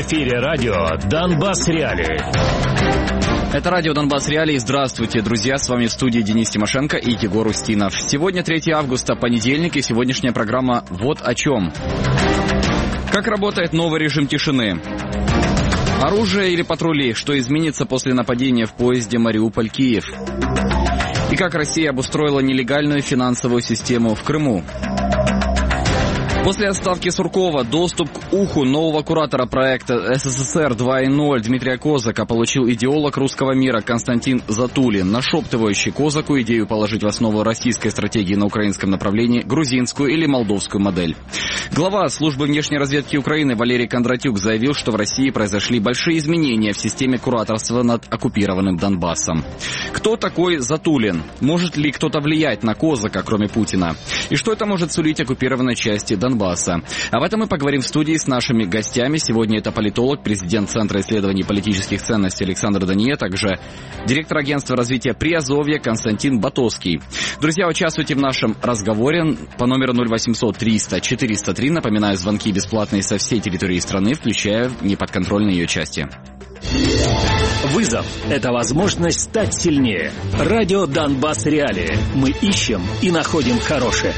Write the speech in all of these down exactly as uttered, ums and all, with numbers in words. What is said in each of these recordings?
эфире радио «Донбасс Реалии». Это радио «Донбасс Реалии». Здравствуйте, друзья. С вами в студии Денис Тимошенко и Егор Устинов. Сегодня третьего августа, понедельник, и сегодняшняя программа «Вот о чем». Как работает новый режим тишины? Оружие или патрули? Что изменится после нападения в поезде Мариуполь-Киев? И как Россия обустроила нелегальную финансовую систему в Крыму? После отставки Суркова доступ к уху нового куратора проекта СССР два ноль Дмитрия Козака получил идеолог русского мира Константин Затулин, нашептывающий Козаку идею положить в основу российской стратегии на украинском направлении грузинскую или молдовскую модель. Глава службы внешней разведки Украины Валерий Кондратюк заявил, что в России произошли большие изменения в системе кураторства над оккупированным Донбассом. Кто такой Затулин? Может ли кто-то влиять на Козака, кроме Путина? И что это может сулить оккупированной части Донбасса? Донбасса. Об этом мы поговорим в студии с нашими гостями. Сегодня это политолог, президент Центра исследований политических ценностей Александр Дание, также директор агентства развития Приазовья Константин Батовский. Друзья, участвуйте в нашем разговоре по номеру ноль восемьсот триста четыреста три. Напоминаю, звонки бесплатные со всей территории страны, включая неподконтрольные ее части. Вызов – это возможность стать сильнее. Радио «Донбасс Реалии». Мы ищем и находим хорошее.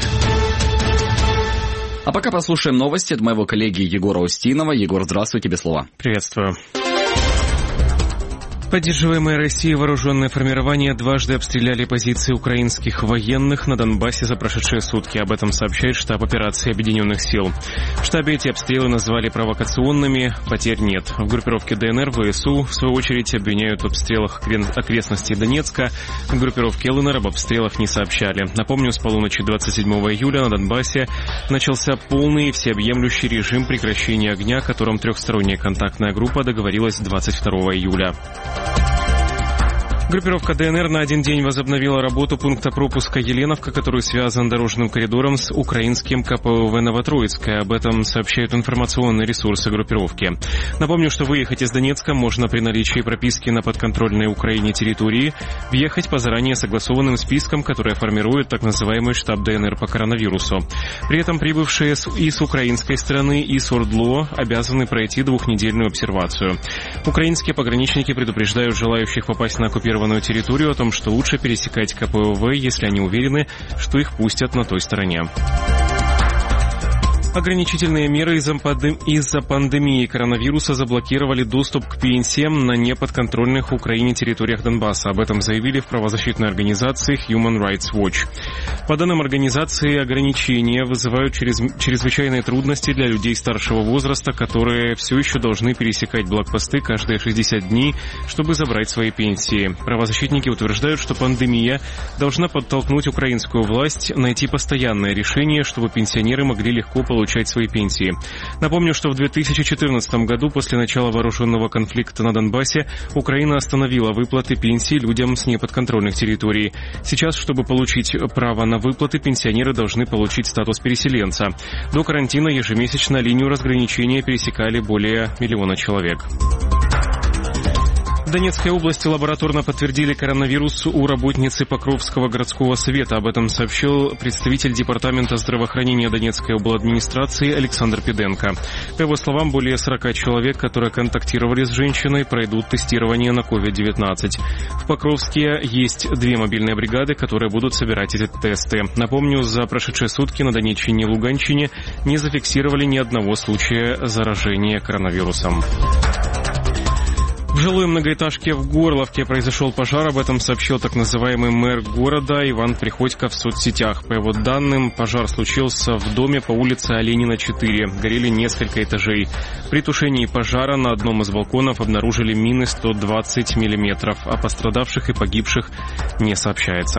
А пока послушаем новости от моего коллеги Егора Устинова. Егор, здравствуй, тебе слово. Приветствую. Поддерживаемые Россией вооруженные формирования дважды обстреляли позиции украинских военных на Донбассе за прошедшие сутки. Об этом сообщает штаб операции Объединенных сил. В штабе эти обстрелы назвали провокационными, потерь нет. В группировке ДНР ВСУ, в свою очередь, обвиняют в обстрелах окрестностей Донецка. В группировке ЛНР об обстрелах не сообщали. Напомню, с полуночи двадцать седьмого июля на Донбассе начался полный и всеобъемлющий режим прекращения огня, о котором трехсторонняя контактная группа договорилась двадцать второго июля. Группировка ДНР на один день возобновила работу пункта пропуска Еленовка, который связан дорожным коридором с украинским КПВВ Новотроицкое. Об этом сообщают информационные ресурсы группировки. Напомню, что выехать из Донецка можно при наличии прописки на подконтрольной Украине территории, въехать по заранее согласованным спискам, которые формирует так называемый штаб ДНР по коронавирусу. При этом прибывшие и с украинской стороны, и с ОРДЛО обязаны пройти двухнедельную обсервацию. Украинские пограничники предупреждают желающих попасть на оккупированную территорию о том, что лучше пересекать КПВВ, если они уверены, что их пустят на той стороне. Ограничительные меры из-за пандемии коронавируса заблокировали доступ к пенсиям на неподконтрольных Украине территориях Донбасса. Об этом заявили в правозащитной организации Human Rights Watch. По данным организации, ограничения вызывают чрез... чрезвычайные трудности для людей старшего возраста, которые все еще должны пересекать блокпосты каждые шестьдесят дней, чтобы забрать свои пенсии. Правозащитники утверждают, что пандемия должна подтолкнуть украинскую власть найти постоянное решение, чтобы пенсионеры могли легко получать получать свои пенсии. Напомню, что в две тысячи четырнадцатом году, после начала вооруженного конфликта на Донбассе, Украина остановила выплаты пенсий людям с неподконтрольных территорий. Сейчас, чтобы получить право на выплаты, пенсионеры должны получить статус переселенца. До карантина ежемесячно линию разграничения пересекали более миллиона человек. В Донецкой области лабораторно подтвердили коронавирус у работницы Покровского городского совета. Об этом сообщил представитель Департамента здравоохранения Донецкой обладминистрации Александр Педенко. По его словам, более сорока человек, которые контактировали с женщиной, пройдут тестирование на ковид девятнадцать. В Покровске есть две мобильные бригады, которые будут собирать эти тесты. Напомню, за прошедшие сутки на Донеччине и Луганщине не зафиксировали ни одного случая заражения коронавирусом. В жилой многоэтажке в Горловке произошел пожар. Об этом сообщил так называемый мэр города Иван Приходько в соцсетях. По его данным, пожар случился в доме по улице Оленина, четыре. Горели несколько этажей. При тушении пожара на одном из балконов обнаружили мины сто двадцать миллиметров. О пострадавших и погибших не сообщается.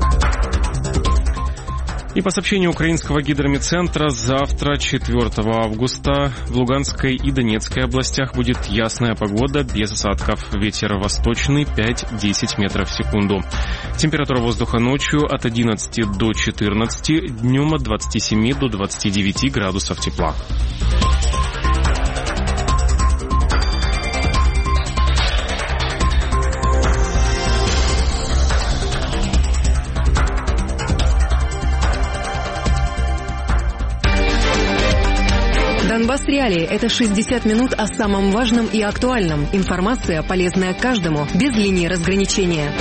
И по сообщению украинского гидрометцентра, завтра, четвёртого августа, в Луганской и Донецкой областях будет ясная погода без осадков. Ветер восточный пять-десять метров в секунду. Температура воздуха ночью от одиннадцати до четырнадцати, днем от двадцати семи до двадцати девяти градусов тепла. Донбасс Реалии – это шестьдесят минут о самом важном и актуальном. Информация, полезная каждому, без линии разграничения.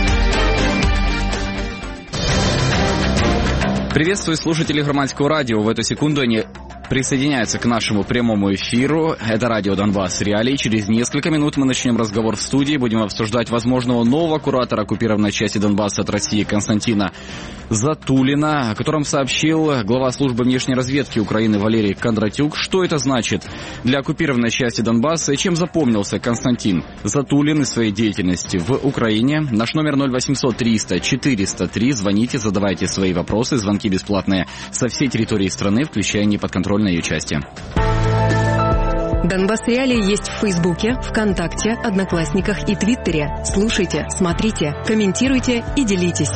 Приветствую слушателей Громадского радио. В эту секунду они присоединяются к нашему прямому эфиру. Это радио Донбасс Реалии. Через несколько минут мы начнем разговор в студии. Будем обсуждать возможного нового куратора оккупированной части Донбасса от России Константина Затулина, о котором сообщил глава службы внешней разведки Украины Валерий Кондратюк. Что это значит для оккупированной части Донбасса и чем запомнился Константин Затулин из своей деятельности в Украине? Наш номер ноль восемьсот триста четыреста три. Звоните, задавайте свои вопросы. Звонки бесплатные со всей территории страны, включая неподконтрольные ее части. Донбасс Реалии есть в Фейсбуке, ВКонтакте, Одноклассниках и Твиттере. Слушайте, смотрите, комментируйте и делитесь.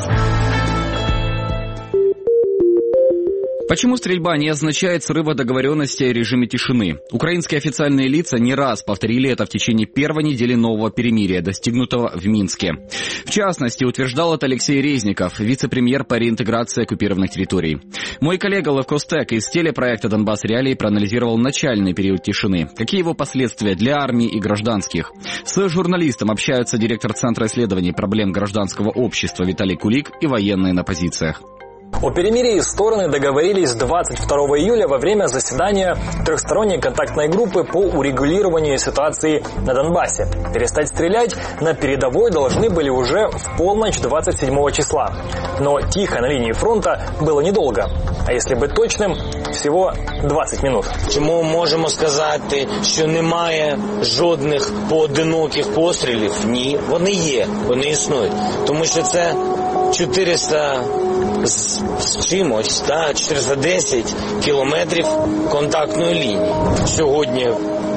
Почему стрельба не означает срыва договоренности о режиме тишины? Украинские официальные лица не раз повторили это в течение первой недели нового перемирия, достигнутого в Минске. В частности, утверждал это Алексей Резников, вице-премьер по реинтеграции оккупированных территорий. Мой коллега Лев Костек из телепроекта «Донбасс Реалии» проанализировал начальный период тишины. Какие его последствия для армии и гражданских? С журналистом общаются директор Центра исследований проблем гражданского общества Виталий Кулик и военные на позициях. О перемирии стороны договорились двадцать второго июля во время заседания трехсторонней контактной группы по урегулированию ситуации на Донбассе. Перестать стрелять на передовой должны были уже в полночь двадцать седьмого числа. Но тихо на линии фронта было недолго. А если быть точним, всего двадцять минут. Чому можемо сказати, що немає жодних поодиноких пострілів? Ні, вони є, вони існують. Тому що це чотириста з, з чимось, да, чотириста десять кілометрів контактної лінії. Сьогодні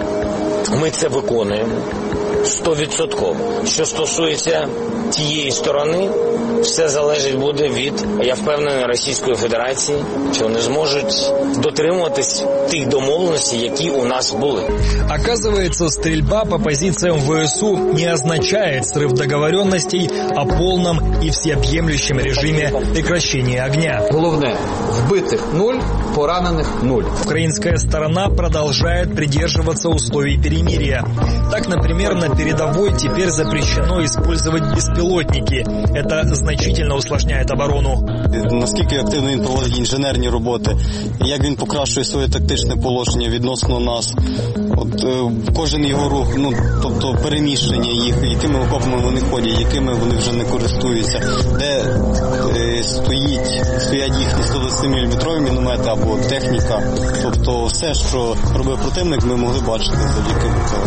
ми це виконуємо сто відсотків. Що стосується тієї сторони, все залежить буде від, я впевнений, Російської Федерації, чи вони зможуть дотримуватись тих домовленостей, які у нас були. Оказывается, стрельба по позициям ВСУ не означает срыв договоренностей о полном и всеобъемлющем режиме прекращения огня. Головне, вбитых нуль, пораненых нуль. Украинская сторона продолжает придерживаться условий перемирия. Так, например, на передовой теперь запрещено использовать беспилотники. Это значительно усложняет оборону. Наскільки активно він проводить інженерні роботи, як він покращує своє тактичне положення відносно нас. От е, кожен його рух, ну, тобто переміщення їх, якими окопами вони ходять, якими вони вже не користуються, де е, стоїть, стоять їхні сто двадцять міліметрові міномети або техніка. Тобто все, що робив противник, ми могли бачити завдяки цьому.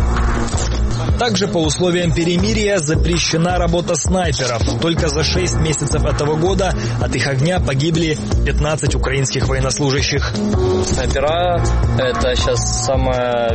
Также по условиям перемирия запрещена работа снайперов. Только за шесть месяцев этого года от их огня погибли пятнадцать украинских военнослужащих. Снайпера – это сейчас самое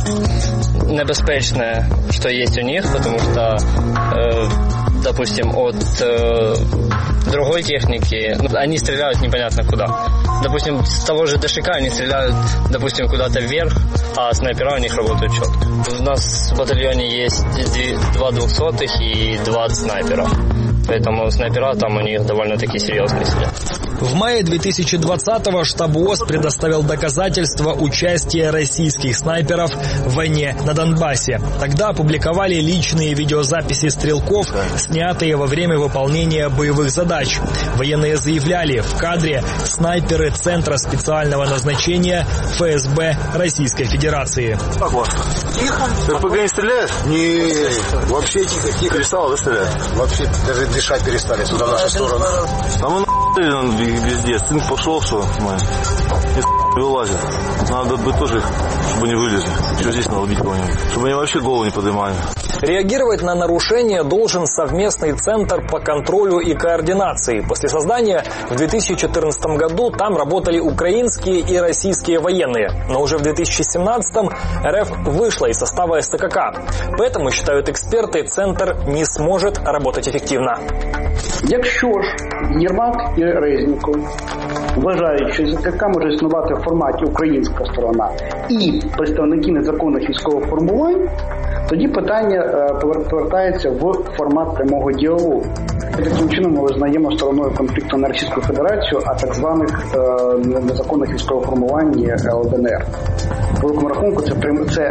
небезпечное, что есть у них, потому что, э, допустим, от э, другой техники, ну, они стреляют непонятно куда. Допустим, с того же ДШК они стреляют, допустим, куда-то вверх, а снайпера у них работают четко. У нас в батальоне есть два двухсотых и два снайпера. Поэтому снайпера там у них довольно-таки серьезные сидят. В мае две тысячи двадцатого штаб ВОС предоставил доказательства участия российских снайперов в войне на Донбассе. Тогда опубликовали личные видеозаписи стрелков, снятые во время выполнения боевых задач. Военные заявляли, в кадре снайперы Центра специального назначения ФСБ Российской Федерации. Как вас? Тихо. РПГ не стреляет? Не, вообще тихо, тихо. Перестало, да, стрелять? Вообще даже дышать перестали сюда, в нашу сторону. А мы на везде. Сын пошел, что мы и вылазят. Надо бы тоже, чтобы не вылезли. Что здесь надо убить кого-нибудь? Чтобы они вообще голову не поднимали. Реагировать на нарушения должен совместный центр по контролю и координации. После создания в две тысячи четырнадцатом году там работали украинские и российские военные. Но уже в две тысячи семнадцатом РФ вышла из состава СТКК. Поэтому, считают эксперты, центр не сможет работать эффективно. Якщо ж Єрмак і Резніков вважають, що ЗКК може існувати в форматі українська сторона і представники незаконних військових формувань, тоді питання повертається в формат прямого діалогу. Таким чином ми визнаємо стороною конфлікту не Російську Федерацію, а так званих е, незаконних військових формувань Л Д Н Р. По великому рахунку це, це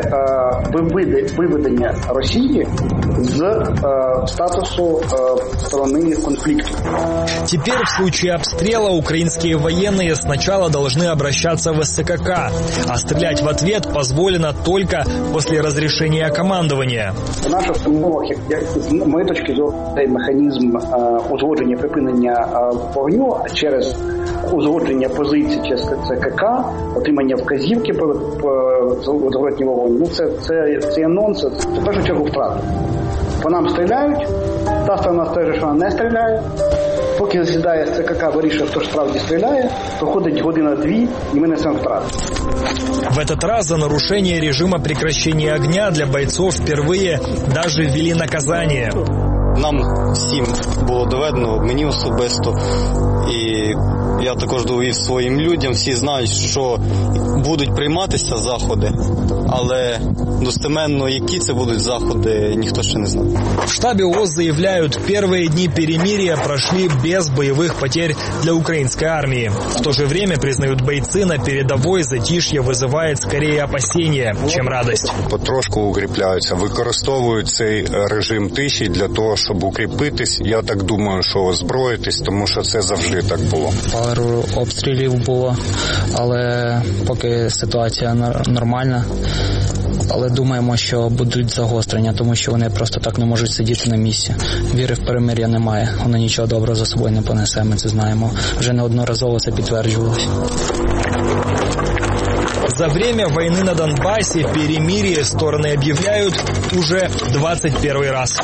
е, виведення Росії з э, статусу э, стороны конфликта. Теперь в случае обстрела украинские военные сначала должны обращаться в С К К, а стрелять в ответ позволено только после разрешения командования. В наших умовах, як з моєї точки зору, цей механізм е, узгодження припинення е, вогню через узгодження позицій через С К К, отримання вказівки по, по зворотній вогонь, ну це, це, це є нонсенс, це в першу чергу втрата. По нам стріляють, та сторона стежить, що вона не стріляє. Поки засідає С К К, вирішує, хто ж справді стріляє, проходить година-дві, і ми несемо втрати. В этот раз за нарушение режима прекращения огня для бойцов впервые даже ввели наказание. Нам всім було доведено, мені особисто, і я також довів своїм людям, всі знають, що будуть прийматися заходи, але достеменно, які це будуть заходи, ніхто ще не знає. В штабе ООС заявляют, первые дни перемирия прошли без боевых потерь для украинской армии. В то же время, признают бойцы, на передовой затишье вызывает скорее опасения, чем радость. Потрошку укріпляються, використовують цей режим тиші для того, щоб укріпитись. Я так думаю, що озброїтись, тому що це завжди так було. Пару обстрілів було, але поки ситуація нормальна. Але думаємо, що будуть загострення, тому що вони просто так не можуть сидіти на місці. Віри в перемир'я немає, воно нічого доброго за собою не понесе, ми це знаємо. Вже неодноразово це підтверджувалось. За время войны на Донбассе перемирие стороны объявляют уже двадцать первый раз.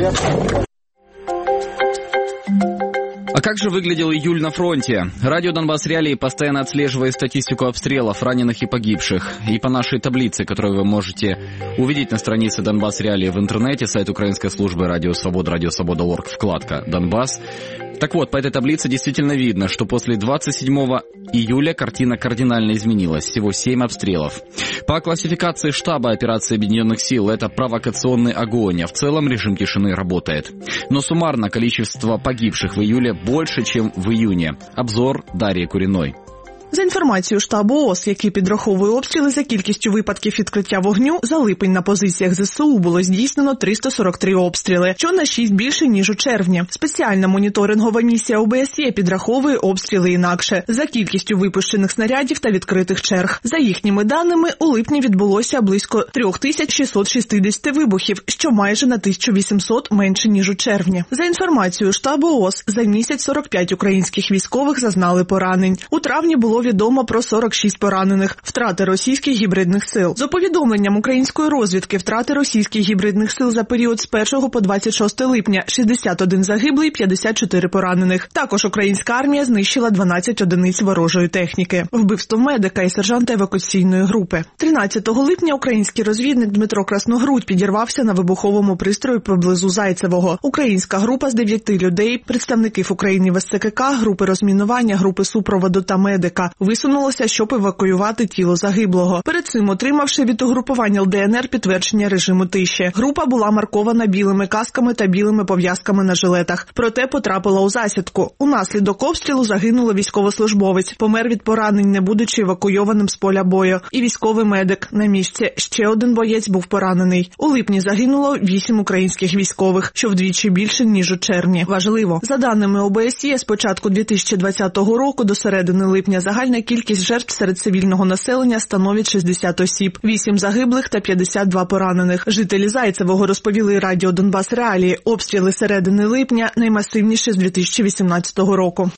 А как же выглядел июль на фронте? Радио Донбасс Реалии постоянно отслеживает статистику обстрелов, раненых и погибших. И по нашей таблице, которую вы можете увидеть на странице Донбасс Реалии в интернете, сайт украинской службы Радио Свобода, Радио Свобода точка орг, вкладка «Донбасс». Так вот, по этой таблице действительно видно, что после двадцать седьмого июля картина кардинально изменилась. Всего семь обстрелов. По классификации штаба операции Объединенных сил это провокационный огонь, а в целом режим тишины работает. Но суммарно количество погибших в июле больше, чем в июне. Обзор Дарьи Куриной. За інформацією штабу ООС, який підраховує обстріли за кількістю випадків відкриття вогню, за липень на позиціях Зе Се У було здійснено триста сорок три обстріли, що на шість більше, ніж у червні. Спеціальна моніторингова місія О Бе Ес Є підраховує обстріли інакше, за кількістю випущених снарядів та відкритих черг. За їхніми даними, у липні відбулося близько три тисячі шістсот шістдесят вибухів, що майже на тисячу вісімсот менше, ніж у червні. За інформацією штабу ООС, за місяць сорок п'ять українських військових зазнали поранень. У травні було відомо про сорок шість поранених. Втрати російських гібридних сил. За повідомленням української розвідки, втрати російських гібридних сил за період з першого по двадцять шосте липня – шістдесят один загиблий, п'ятдесят чотири поранених. Також українська армія знищила дванадцять одиниць ворожої техніки. Вбивство медика і сержанта евакуаційної групи. тринадцятого липня український розвідник Дмитро Красногрудь підірвався на вибуховому пристрої поблизу Зайцевого. Українська група з дев'яти людей, представників України в С К К, групи розмінування, групи супроводу та медика, висунулося, щоб евакуювати тіло загиблого. Перед цим отримавши від угрупування Л Д Н Р підтвердження режиму тиші. Група була маркована білими касками та білими пов'язками на жилетах. Проте потрапила у засідку. Унаслідок обстрілу загинуло військовослужбовець. Помер від поранень, не будучи евакуйованим з поля бою. І військовий медик на місці. Ще один боєць був поранений. У липні загинуло вісім українських військових, що вдвічі більше, ніж у червні. Важливо. За даними О Бе Ес Є, з початку дві тисячі двадцятого року до середини липня загальна кількість жертв серед цивільного населення становить шістдесят осіб, вісім загиблих та п'ятдесят два поранених. Жителі Зайцевого розповіли Радіо Донбасс Реалії. Обстріли середини липня наймасивніші з дві тисячі вісімнадцятого року.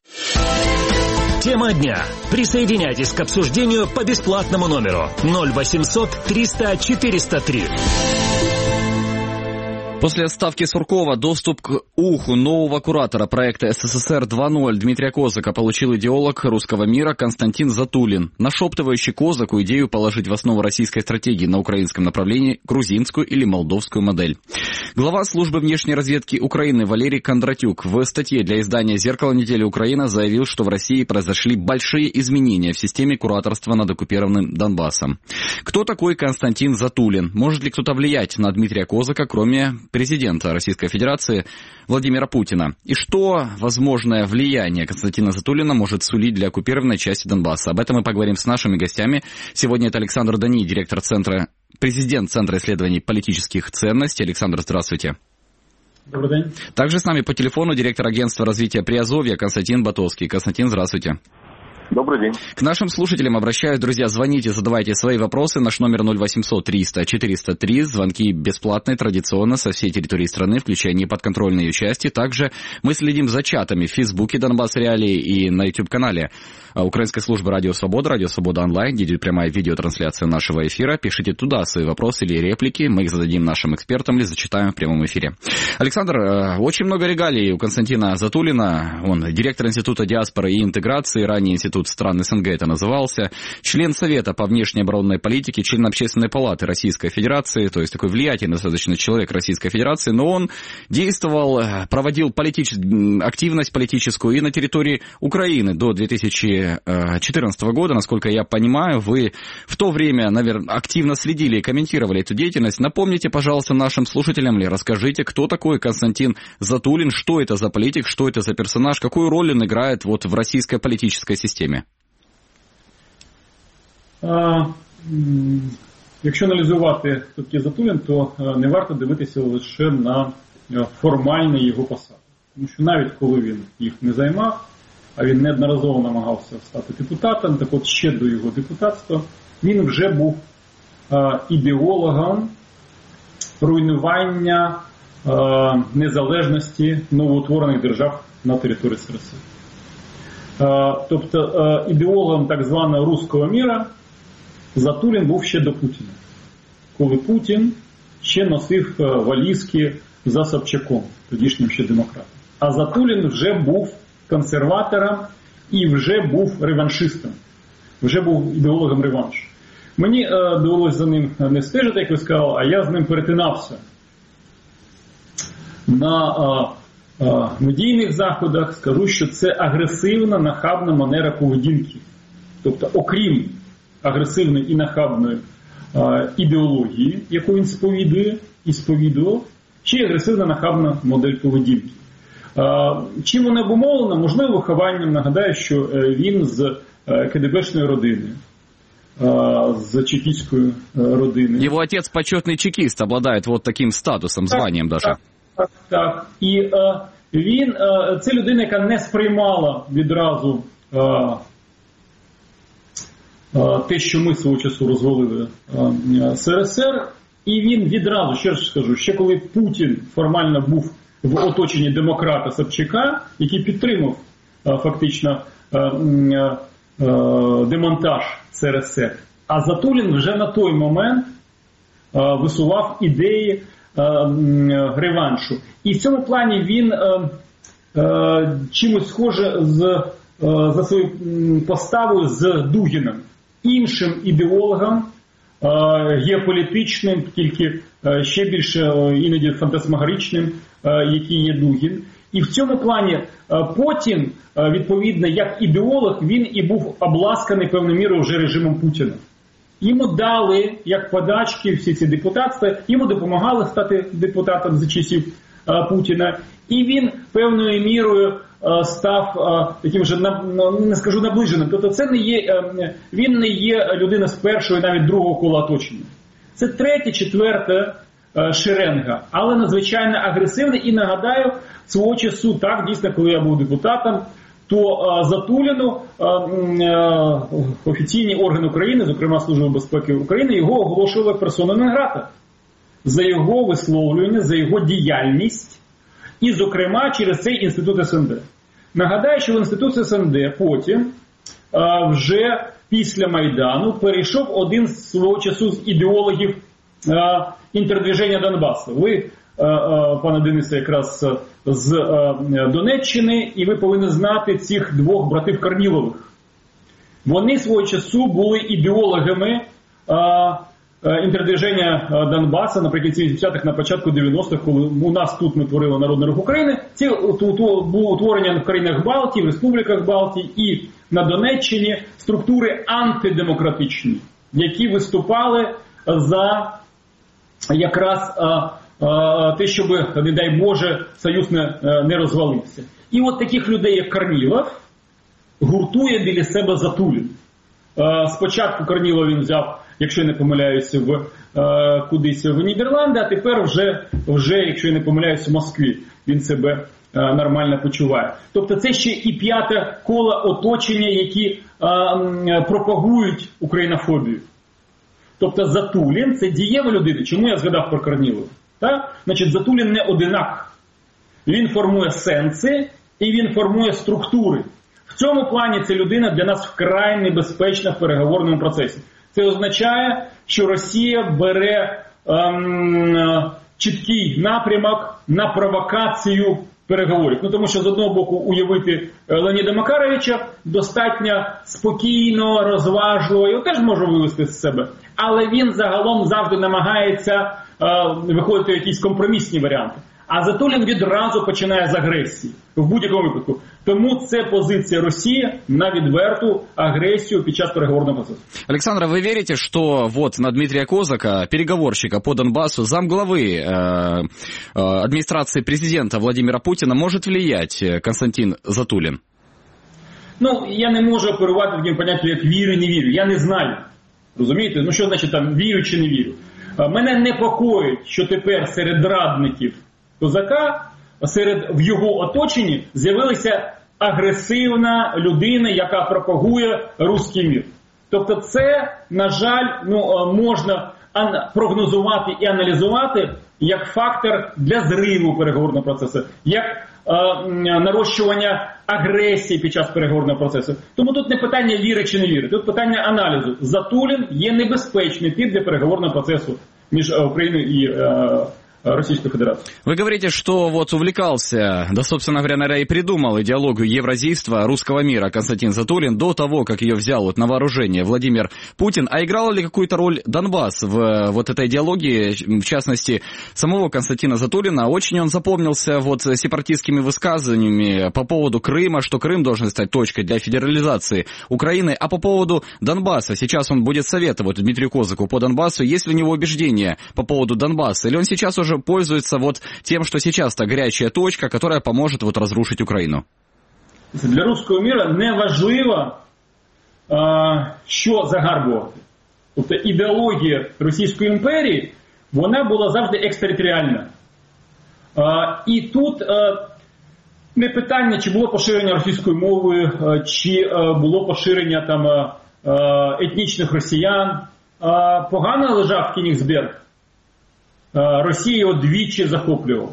Тема дня. Присоединяйтесь к обсуждению по бесплатному номеру ноль восемьсот триста четыреста три. После отставки Суркова доступ к уху нового куратора проекта СССР два ноль Дмитрия Козака получил идеолог русского мира Константин Затулин, нашептывающий Козаку идею положить в основу российской стратегии на украинском направлении грузинскую или молдовскую модель. Глава службы внешней разведки Украины Валерий Кондратюк в статье для издания «Зеркало недели Украина» заявил, что в России произошли большие изменения в системе кураторства над оккупированным Донбассом. Кто такой Константин Затулин? Может ли кто-то влиять на Дмитрия Козака, кроме президента Российской Федерации Владимира Путина? И что возможное влияние Константина Затулина может сулить для оккупированной части Донбасса? Об этом мы поговорим с нашими гостями. Сегодня это Александр Дани, директор Центра, президент Центра исследований политических ценностей. Александр, здравствуйте. Добрый день. Также с нами по телефону директор агентства развития Приазовья Константин Батовский. Константин, здравствуйте. Добрый день. К нашим слушателям обращаюсь, друзья, звоните, задавайте свои вопросы. Наш номер ноль восемьсот триста четыреста три. Звонки бесплатные, традиционно, со всей территории страны, включая неподконтрольные ее части. Также мы следим за чатами в Фейсбуке Донбасс Реалии и на YouTube-канале Украинской службы Радио Свобода, Радио Свобода онлайн, где идет прямая видеотрансляция нашего эфира. Пишите туда свои вопросы или реплики, мы их зададим нашим экспертам или зачитаем в прямом эфире. Александр, очень много регалий у Константина Затулина. Он директор Института диаспоры и интеграции, ранее Институт стран СНГ это назывался, член Совета по внешней оборонной политике, член Общественной палаты Российской Федерации, то есть такой влиятельный достаточно человек Российской Федерации, но он действовал, проводил политич... активность политическую и на территории Украины до две тысячи четырнадцатого года, насколько я понимаю. Вы в то время, наверное, активно следили и комментировали эту деятельность. Напомните, пожалуйста, нашим слушателям или расскажите, кто такой Константин Затулин, что это за политик, что это за персонаж, какую роль он играет вот в российской политической системе. А, якщо аналізувати, хто такий Затулін, то не варто дивитися лише на формальні його посади. Тому що навіть коли він їх не займав, а він неодноразово намагався стати депутатом, так от ще до його депутатства, він вже був а, ідеологом руйнування а, незалежності новоутворених держав на території СРСР. А, тобто а, ідеологом так званого руського міра Затулін був ще до Путіна, коли Путін ще носив валізки за Собчаком, тодішнім ще демократом. А Затулін вже був консерватором і вже був реваншистом, вже був ідеологом реваншу. Мені е, довелося за ним не стежити, як ви сказали, а я з ним перетинався на е, е, медійних заходах. Скажу, що це агресивна, нахабна манера поведінки. Тобто, окрім агресивної і нахабної е, ідеології, яку він сповідує і сповідував, ще й агресивна, нахабна модель поведінки. Е, чим вона обумовлена? Можливо, вихованням. Нагадаю, що е, він з е, КДБшної родини, е, з чекістської родини. Его отец почетный чекист, обладает вот таким статусом, званием так, даже. Так, так, так. І е, він, е, це людина, яка не сприймала відразу е, те, що ми свого часу розвалили СРСР, і він відразу, ще раз скажу, ще коли Путін формально був в оточенні демократа Собчака, який підтримав фактично демонтаж СРСР, а Затулін вже на той момент висував ідеї реваншу. І в цьому плані він чимось схоже з, за своєю поставою з Дугіном, іншим ідеологом, геополітичним, тільки ще більше іноді фантасмагоричним, який є Дугін. І в цьому плані потім, відповідно, як ідеолог, він і був обласканий певною мірою вже режимом Путіна. Йому дали, як подачки, всі ці депутатства, йому допомагали стати депутатом за часів Путіна. І він певною мірою став таким же, не скажу, наближеним. Тобто це не є, він не є людина з першого і навіть другого кола оточення. Це третя, четверта шеренга, але надзвичайно агресивна. І нагадаю, свого часу, так, дійсно, коли я був депутатом, то Затуліну офіційні органи України, зокрема Служба безпеки України, його оголошували персона нон-грата за його висловлювання, за його діяльність. І, зокрема, через цей інститут СНД. Нагадаю, що в інститут СНД потім, вже після Майдану, перейшов один з свого часу з ідеологів інтердвіження Донбасу. Ви пана Дениса якраз з Донеччини, і ви повинні знати цих двох братів Корнілових. Вони свого часу були ідеологами інтердвиження Донбаса наприкінці вісімдесятих, на початку дев'яностих, коли у нас тут ми творили Народний Рух України. Ці було утворення в країнах Балтії, в республіках Балтії і на Донеччині структури антидемократичні, які виступали за якраз те, щоб, не дай Боже, Союз не, не розвалився. І от таких людей, як Корнілов, гуртує біля себе Затулін. Спочатку Корнілов він взяв, якщо я не помиляюся, в, кудись в Нідерланди, а тепер вже, вже, якщо я не помиляюся, в Москві він себе нормально почуває. Тобто це ще і п'яте коло оточення, які пропагують українофобію. Тобто Затулін – це дієва людина. Чому я згадав про Корнілова? Так? Значить, Затулін не одинак. Він формує сенси і він формує структури. В цьому плані ця людина для нас вкрай небезпечна в переговорному процесі. Це означає, що Росія бере ем, чіткий напрямок на провокацію переговорів. Ну, тому що з одного боку уявити Леоніда Макаровича достатньо спокійно, розважливо, його теж може вивести з себе. Але він загалом завжди намагається е, виходити в якісь компромісні варіанти. А Затулін відразу починає з агресії, в будь-якому випадку. Тому це позиция России на відверту агрессию під час переговорного процесса. Александр, вы верите, что вот на Дмитрия Козака, переговорщика по Донбассу, замглавы э, э, администрации президента Владимира Путина, может влиять Константин Затулін? Ну, я не можу оперувати таким поняттям, як вірю, не вірю. Я не знаю. Розумієте? Ну, що значить там вірю чи не вірю? Мене непокоїть, що тепер серед радників Козака, серед в його оточенні з'явилася агресивна людина, яка пропагує руський мір. Тобто це, на жаль, ну, можна прогнозувати і аналізувати як фактор для зриву переговорного процесу, як е, нарощування агресії під час переговорного процесу. Тому тут не питання віри чи не віри, тут питання аналізу. Затулін є небезпечний тип для переговорного процесу між Україною і е, Российской Федерации. Вы говорите, что вот увлекался, да, собственно говоря, наверное, и придумал идеологию евразийства русского мира Константин Затулин до того, как ее взял вот на вооружение Владимир Путин. А играла ли какую-то роль Донбасс в вот этой идеологии, в частности, самого Константина Затулина? Очень он запомнился вот сепаратистскими высказываниями по поводу Крыма, что Крым должен стать точкой для федерализации Украины. А по поводу Донбасса, сейчас он будет советовать Дмитрию Козаку по Донбассу, есть ли у него убеждения по поводу Донбасса, или он сейчас уже пользуется вот тем, что сейчас-то горячая точка, которая поможет вот разрушить Украину? Для руського міра не важливо, що загарбувати. Тобто ідеологія Російської імперії, вона була завжди екстериторіальна. І тут не питання, чи було поширення російської мови, чи було поширення там етнічних росіян. Погано лежав Кенігсберг. Росія його двічі захоплювала.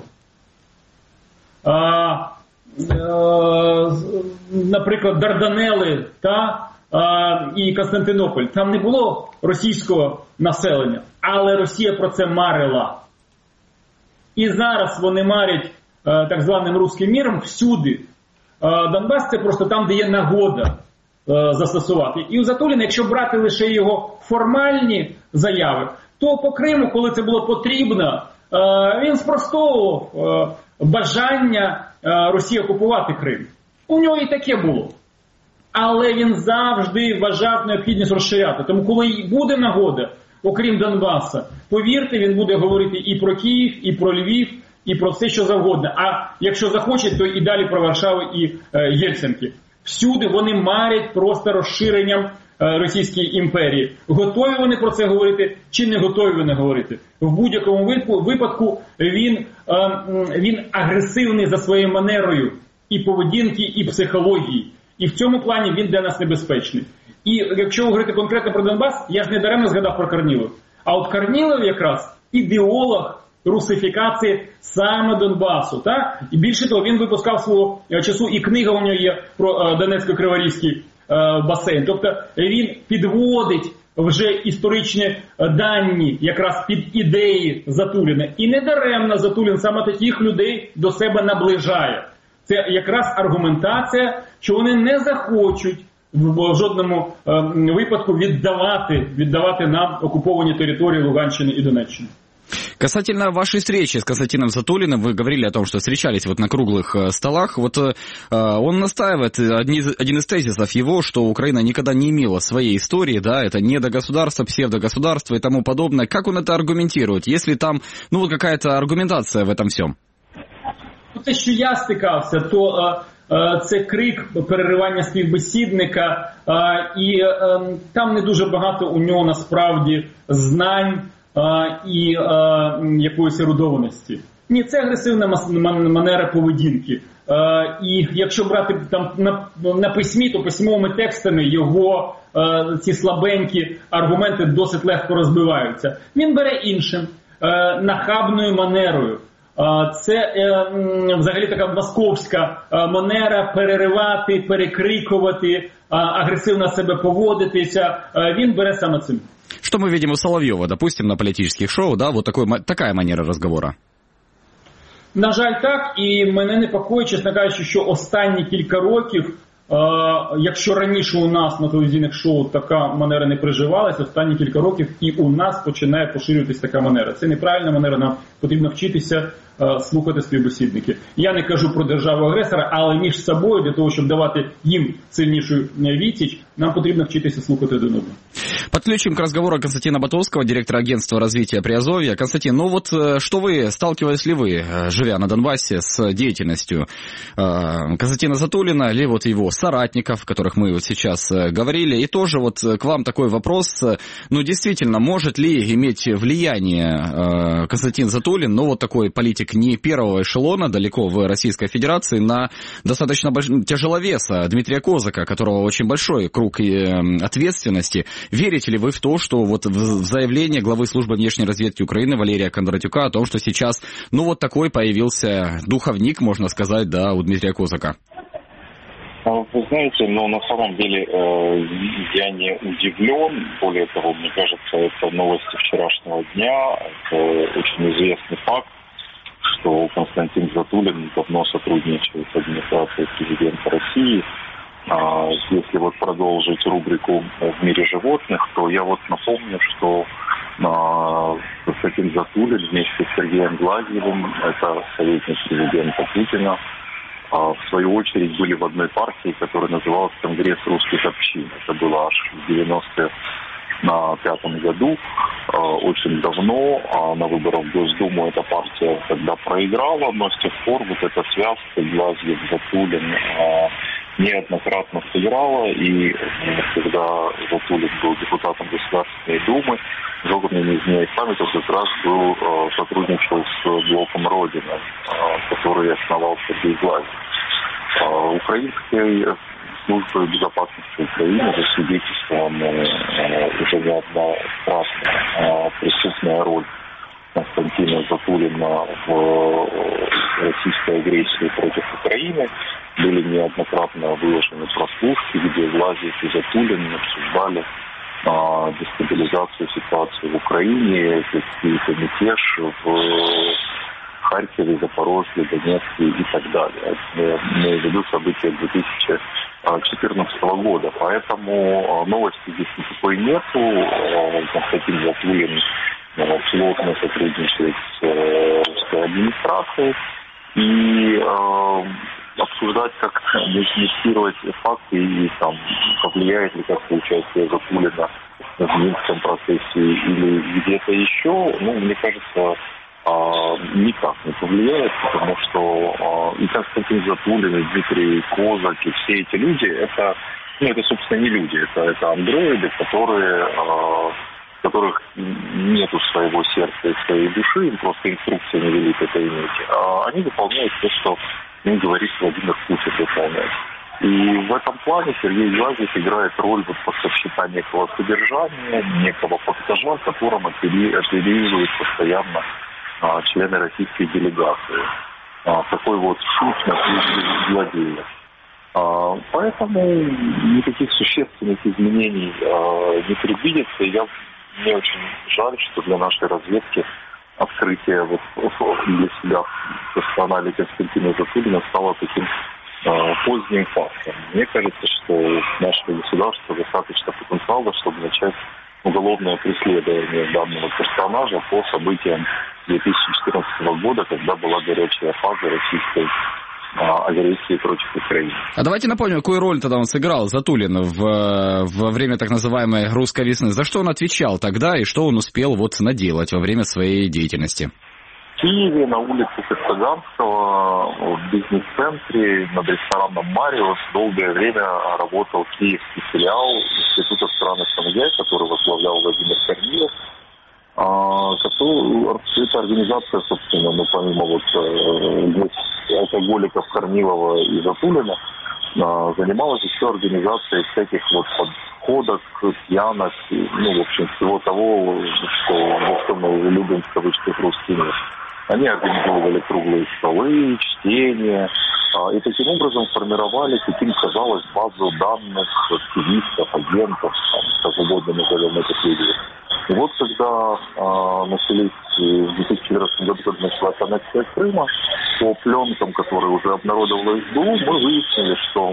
Наприклад, Дарданели та, і Константинополь. Там не було російського населення, але Росія про це марила. І зараз вони марять так званим руським міром всюди. Донбас – це просто там, де є нагода застосувати. І у Затуліна, якщо брати лише його формальні заяви, то по Криму, коли це було потрібно, він спростовував бажання Росії окупувати Крим. У нього і таке було. Але він завжди вважав необхідність розширяти. Тому коли буде нагода, окрім Донбаса, повірте, він буде говорити і про Київ, і про Львів, і про все, що завгодно. А якщо захоче, то і далі про Варшаву і Єльсинки. Всюди вони марять просто розширенням Російської імперії. Готові вони про це говорити, чи не готові вони говорити? В будь-якому випадку він, він агресивний за своєю манерою і поведінки, і психології. І в цьому плані він для нас небезпечний. І якщо говорити конкретно про Донбас, я ж не даремно згадав про Корнілова. А от Корнілов якраз ідеолог русифікації саме Донбасу. Так? І більше того, він випускав свого часу, і книга у нього є про Донецько-Криворізький басейн. Тобто він підводить вже історичні дані якраз під ідеї Затуліна. І недаремно Затулін саме таких людей до себе наближає. Це якраз аргументація, що вони не захочуть в жодному випадку віддавати, віддавати нам окуповані території Луганщини і Донеччини. Касательно вашей встречи с Константином Затулиным, вы говорили о том, что встречались вот на круглых столах. Вот э, он настаивает, один из тезисов его, что Украина никогда не имела своей истории, да, это недогосударство, псевдогосударство и тому подобное. Как он это аргументирует? Если там, ну, вот какая-то аргументация в этом всем? Те, що я стикався, то е, е, це крик переривання співбесідника, е, і е, там не дуже багато у нього насправді знань і е, якоїсь ерудованості. Ні, це агресивна манера поведінки. Е, і якщо брати там на, на письмі, то письмовими текстами його е, ці слабенькі аргументи досить легко розбиваються. Він бере іншим, е, нахабною манерою. Е, це е, взагалі така московська манера переривати, перекрикувати, е, агресивно себе поводитися. Е, він бере саме цим. Что мы видим у Соловьева, допустим, на политических шоу, да, вот такой, такая манера разговора? На жаль, так, і мене непокоїть, чесно кажучи, що останні кілька років, е, якщо раніше у нас на телевізійних шоу така манера не приживалася, останні кілька років і у нас починає поширюватись така манера. Це неправильна манера, нам потрібно вчитися е, слухати співбесідники. Я не кажу про державу-агресора, але між собою, для того, щоб давати їм сильнішу відсіч, нам потрібно вчитися слухати один одного. Подключим к разговору Константина Батовского, директора агентства развития Приазовья. Константин, ну вот что вы, сталкивались ли вы, живя на Донбассе, с деятельностью Константина Затулина или вот его соратников, о которых мы вот сейчас говорили? И тоже вот к вам такой вопрос, ну действительно, может ли иметь влияние Константин Затулин, ну вот такой политик не первого эшелона, далеко в Российской Федерации, на достаточно больш... тяжеловеса Дмитрия Козака, которого очень большой круг ответственности. Верите ли вы в то, что вот в заявлении главы службы внешней разведки Украины Валерия Кондратюка о том, что сейчас, ну вот такой появился духовник, можно сказать, да, у Дмитрия Козака? Вы знаете, но на самом деле э, я не удивлен. Более того, мне кажется, это новости вчерашнего дня. Это очень известный факт, что Константин Затулин давно сотрудничает с администрацией президента России. Если вот продолжить рубрику «В мире животных», то я вот напомню, что Константин Затулин вместе с Сергеем Глазьевым, это советник президента Путина, в свою очередь были в одной партии, которая называлась «Конгресс русских общин». Это было аж в девяносто пятом году, очень давно, на выборах в Госдуму эта партия тогда проиграла, но с тех пор вот эта связка Глазьев-Затулин неоднократно сыграла, и когда Затулин был депутатом Государственной Думы, жёг мне не изменяет память, он как раз был, сотрудничал с блоком Родина, который основал Сергей Глазьев. Украинской службы безопасности Украины засвидетельствована уже не одна страшная преступная роль Константина Затулина в российской агрессии против Украины. Были неоднократно выложены прослушки, где Глазьев и Затулин обсуждали а, дестабилизацию ситуации в Украине, какие-то мятеж в Харькове, Запорожье, Донецке и так далее. Я имею в виду события две тысячи четырнадцатого года. Поэтому новости здесь никакой нету. Константин Затулин плотно сотрудничает с русской администрацией. И э, обсуждать, как мистифицировать факты и там, повлияет ли как-то участие Затулина в Минском процессе или где-то еще, ну, мне кажется, никак не повлияет, потому что и Константин Затулин, и Дмитрий Козак, и все эти люди, это, ну, это, собственно, не люди, это, это андроиды, которые, в которых нету своего сердца и своей души, им просто инструкция не велит это иметь. А они выполняют то, что им говорит Владимир Путин выполнять. И в этом плане Сергей Глазьев играет роль вот поставщика некого содержания, некого фактажа, которым оперируют постоянно а, члены российской делегации. А, такой вот шут на службе злодея. Поэтому никаких существенных изменений не предвидится. И я, мне очень жаль, что для нашей разведки открытие вот для себя со стороны Константина Затулина стало таким поздним фактом. Мне кажется, что наше государство достаточно потенциала, чтобы начать уголовное преследование данного персонажа по событиям две тысячи четырнадцатого года, когда была горячая фаза российской агрессии против Украины. А давайте напомним, какую роль тогда он сыграл, Затулин, в, во время так называемой русской весны. За что он отвечал тогда и что он успел вот наделать во время своей деятельности? В Киеве на улице Костаганского в бизнес-центре над рестораном «Мариус» долгое время работал киевский филиал Института стран СНГ, который возглавлял Владимир Корнилов. Эта организация, собственно, ну, помимо вот алкоголиков Корнилова и Затулина, занималась еще организацией всяких вот подходок, пьянок, ну, в общем, всего того, что мы уже любим в кавычках русский мир. Они организовывали круглые столы, чтения, и таким образом формировали, каким казалось, базу данных активистов, агентов, там, как угодно назовем этих людей. И вот когда э, начались в две тысячи четырнадцатом году, когда началась аннексия Крыма, по пленкам, которые уже обнародовала СБУ, мы выяснили, что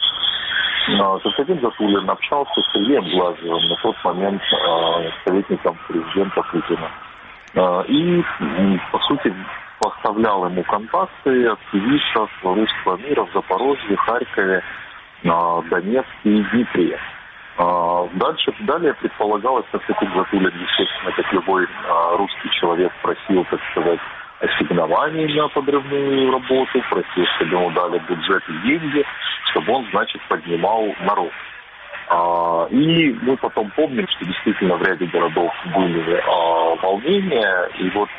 э, Константин Затулин общался с Сергеем Глазьевым, на тот момент э, советником президента Путина. Э, и, по сути, поставлял ему контакты активистов русского мира в Запорожье, Харькове, э, Донецке и Днепре. Дальше, далее предполагалось, что Константин Затулин, естественно, как любой а, русский человек, просил, так сказать, ассигнований на подрывную работу, просил, чтобы ему дали бюджет и деньги, чтобы он, значит, поднимал народ. А, и мы потом помним, что действительно в ряде городов были а, волнения, и вот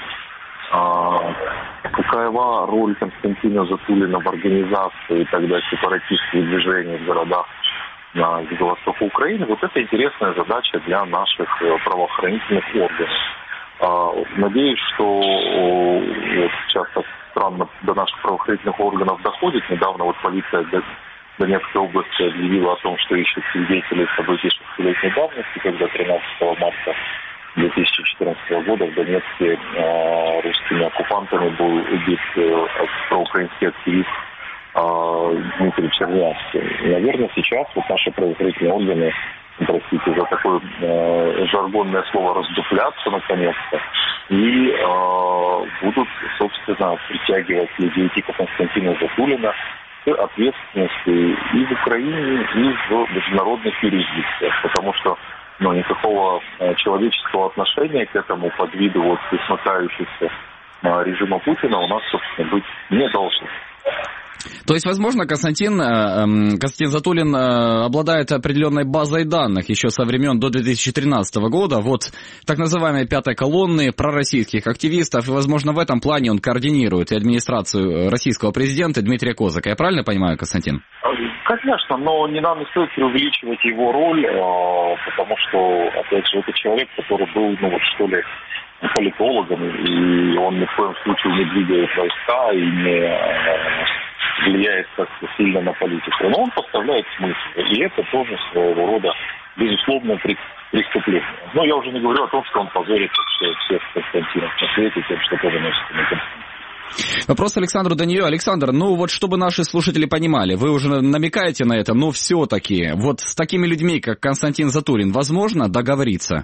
а, какова роль Константина Затулина в организации тогда сепаратистских движений в городах на юго-востоке Украины, вот это интересная задача для наших правоохранительных органов. Надеюсь, что вот сейчас так странно до наших правоохранительных органов доходит. Недавно вот полиция Донецкой области объявила о том, что ищет свидетелей событий шестилетней давности, когда тринадцатого марта две тысячи четырнадцатого года в Донецке русскими оккупантами был убит проукраинский активист Дмитрий Чернявский. И, наверное, сейчас вот наши правоохранительные органы, простите за такое э, жаргонное слово, раздупляться наконец-то и э, будут, собственно, притягивать людей типа Константина Затулина к ответственности и в Украине, и в международных юрисдикциях, потому что ну, никакого э, человеческого отношения к этому под виду вот присмыкающихся э, режима Путина у нас, собственно, быть не должно. То есть, возможно, Константин, Константин Затулин обладает определенной базой данных еще со времен до две тысячи тринадцатого года, вот так называемой пятой колонны пророссийских активистов, и, возможно, в этом плане он координирует и администрацию российского президента Дмитрия Козака. Я правильно понимаю, Константин? Конечно, но не надо стоит преувеличивать его роль, потому что, опять же, это человек, который был, ну вот что ли, политологом, и он ни в коем случае не двигает войска и не влияет как-то сильно на политику. Но он поставляет смысл, и это тоже своего рода, безусловно, преступление. Но я уже не говорю о том, что он позорит всех Константинов на свете тем, что тоже носит Константин. Вопрос Александру Данию. Александр, ну вот чтобы наши слушатели понимали, вы уже намекаете на это, но все-таки вот с такими людьми, как Константин Затулин, возможно договориться?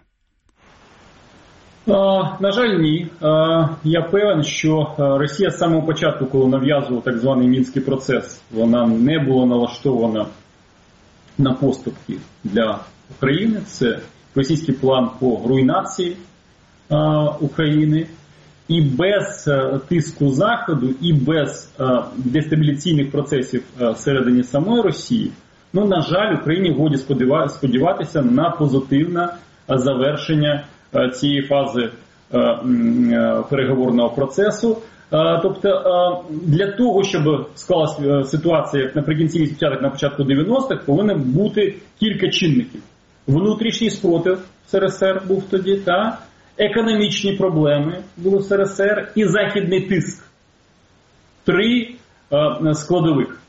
А, на жаль, ні. А, я певен, що Росія з самого початку, коли нав'язувала так званий Мінський процес, вона не була налаштована на поступки для України. Це російський план по руйнації а, України. І без а, тиску Заходу, і без а, дестабілізаційних процесів а, всередині самої Росії, ну, на жаль, Україні годі сподіватися на позитивне а, завершення цієї фази переговорного процесу. Тобто для того, щоб склалася ситуація як наприкінці вісімдесятих, на початку дев'яностих, повинно бути кілька чинників. Внутрішній спротив в СРСР був тоді, та економічні проблеми були в СРСР і західний тиск. Три складових.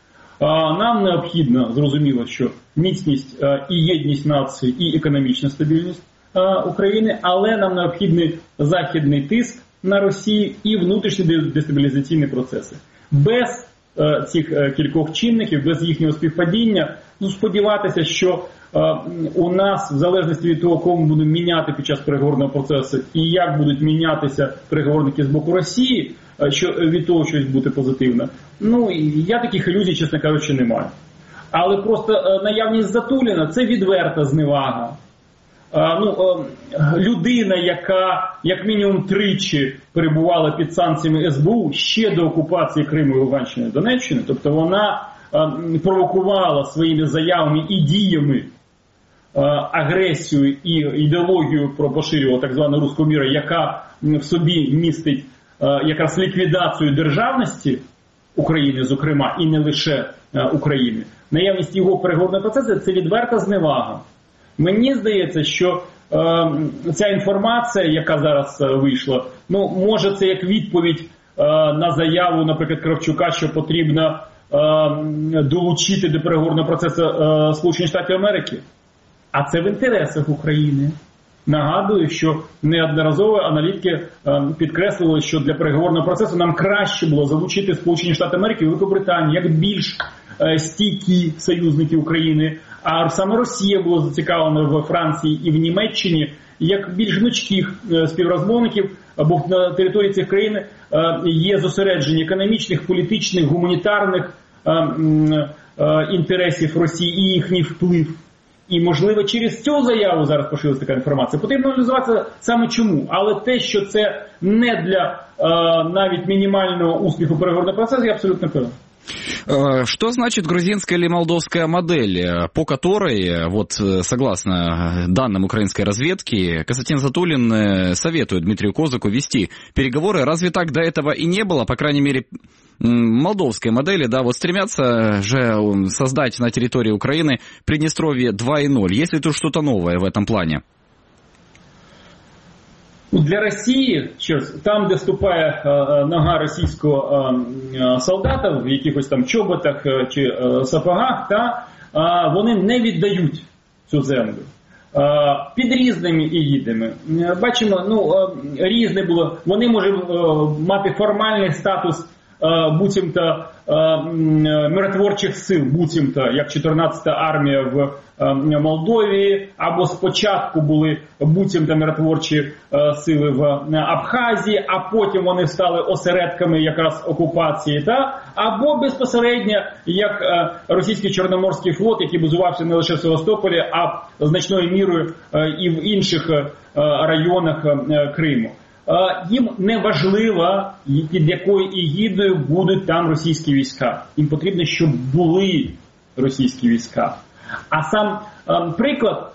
Нам необхідно, зрозуміло, що міцність і єдність нації, і економічна стабільність України, але нам необхідний західний тиск на Росію і внутрішні дестабілізаційні процеси. Без цих кількох чинників, без їхнього співпадіння, ну, сподіватися, що у нас, в залежності від того, кому будемо міняти під час переговорного процесу і як будуть мінятися переговорники з боку Росії, що від того щось буде позитивно, ну, я таких ілюзій, чесно кажучи, не маю. Але просто наявність Затуліна – це відверта зневага. Ну, людина, яка як мінімум тричі перебувала під санкціями ес бе у ще до окупації Криму, Луганщини, Донеччини, тобто вона провокувала своїми заявами і діями агресію і ідеологію про поширювала так звану руську міру, яка в собі містить якраз ліквідацію державності України, зокрема, і не лише України. Наявність його переговорного процесу – це відверта зневага. Мені здається, що е, ця інформація, яка зараз е, вийшла, ну, може це як відповідь е, на заяву, наприклад, Кравчука, що потрібно е, долучити до переговорного процесу е, Сполучені Штати Америки. А це в інтересах України. Нагадую, що неодноразово аналітики е, підкреслювали, що для переговорного процесу нам краще було залучити Сполучені Штати Америки і Великобританію як більш е, стійкі союзники України. А саме Росія була зацікавлена в Франції і в Німеччині як більш гнучких співрозмовників, бо на території цих країн є зосередження економічних, політичних, гуманітарних інтересів Росії і їхній вплив. І, можливо, через цю заяву зараз поширилася така інформація. Потрібно аналізувати саме чому. Але те, що це не для навіть мінімального успіху переговорного процесу, я абсолютно певен. Что значит грузинская или молдовская модель, по которой, вот согласно данным украинской разведки, Константин Затулин советует Дмитрию Козаку вести переговоры? Разве так до этого и не было, по крайней мере, молдовской модели, да, вот стремятся же создать на территории Украины Приднестровье два ноль. Есть ли тут что-то новое в этом плане? Для Росії, щось, там, де ступає е, нога російського е, солдата в якихось там чоботах е, чи е, сапогах, та, е, вони не віддають цю землю. Е, під різними ігідами. Е, бачимо, ну, е, різне було. Вони можуть е, мати формальний статус буцімто миротворчих сил, буцімто, як чотирнадцята армія в Молдові, або спочатку були буцімто миротворчі сили в Абхазії, а потім вони стали осередками якраз окупації, та? Або безпосередньо, як російський Чорноморський флот, який базувався не лише в Севастополі, а значною мірою і в інших районах Криму. Їм не важливо, під якою егідою будуть там російські війська. Їм потрібно, щоб були російські війська. А сам приклад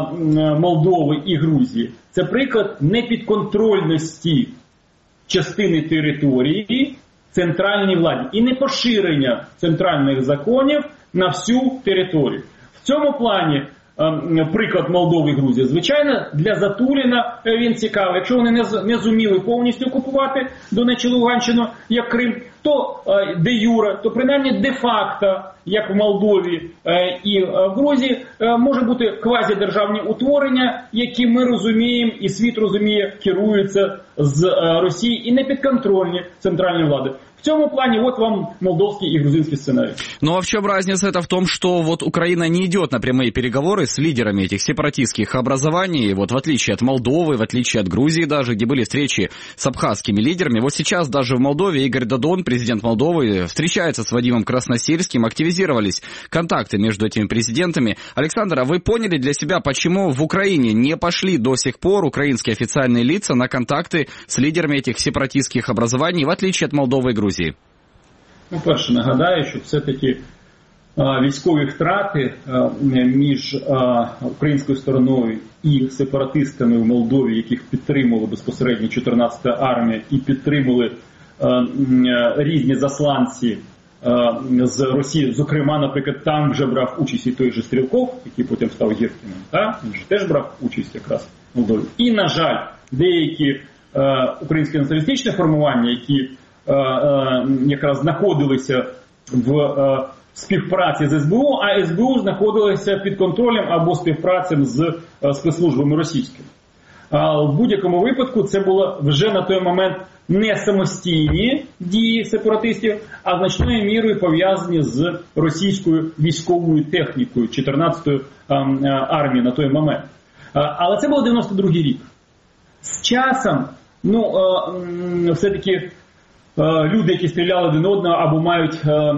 Молдови і Грузії – це приклад непідконтрольності частини території центральній владі і не поширення центральних законів на всю територію. В цьому плані приклад Молдови і Грузії, звичайно, для Затуліна він цікавий. Якщо вони не зуміли повністю окупувати Донеччину, Луганщину, як Крим, то де юре, то принаймні де-факто, як в Молдові і в Грузії, може бути квазідержавні утворення, які ми розуміємо і світ розуміє, керуються з Росії і не підконтрольні центральної влади. В цьому плане вот вам молдовский и грузинский сценарий. Ну а в чем разница? Это в том, что вот Украина не идет на прямые переговоры с лидерами этих сепаратистских образований, вот в отличие от Молдовы, в отличие от Грузии даже, где были встречи с абхазскими лидерами. Вот сейчас даже в Молдове Игорь Додон, президент Молдовы, встречается с Вадимом Красносельским, активизировались контакты между этими президентами. Александр, а вы поняли для себя, почему в Украине не пошли до сих пор украинские официальные лица на контакты с лидерами этих сепаратистских образований, в отличие от Молдовы и Грузии? Ну, перше, нагадаю, що все-таки а, військові втрати а, між а, українською стороною і сепаратистами в Молдові, яких підтримувала безпосередньо чотирнадцята армія і підтримували а, а, різні засланці а, з Росії. Зокрема, наприклад, там вже брав участь і той же Стрілков, який потім став Гіркіним. Та? Він же теж брав участь якраз в Молдові. І, на жаль, деякі а, українські націоналістичні формування, які якраз знаходилися в співпраці з ес бе у, а ес бе у знаходилося під контролем або співпрацем з спецслужбами російськими. В будь-якому випадку це було вже на той момент не самостійні дії сепаратистів, а значною мірою пов'язані з російською військовою технікою чотирнадцятої армії на той момент. Але це був дев'яносто другий рік. З часом, ну, все-таки люди, які стріляли один одного або мають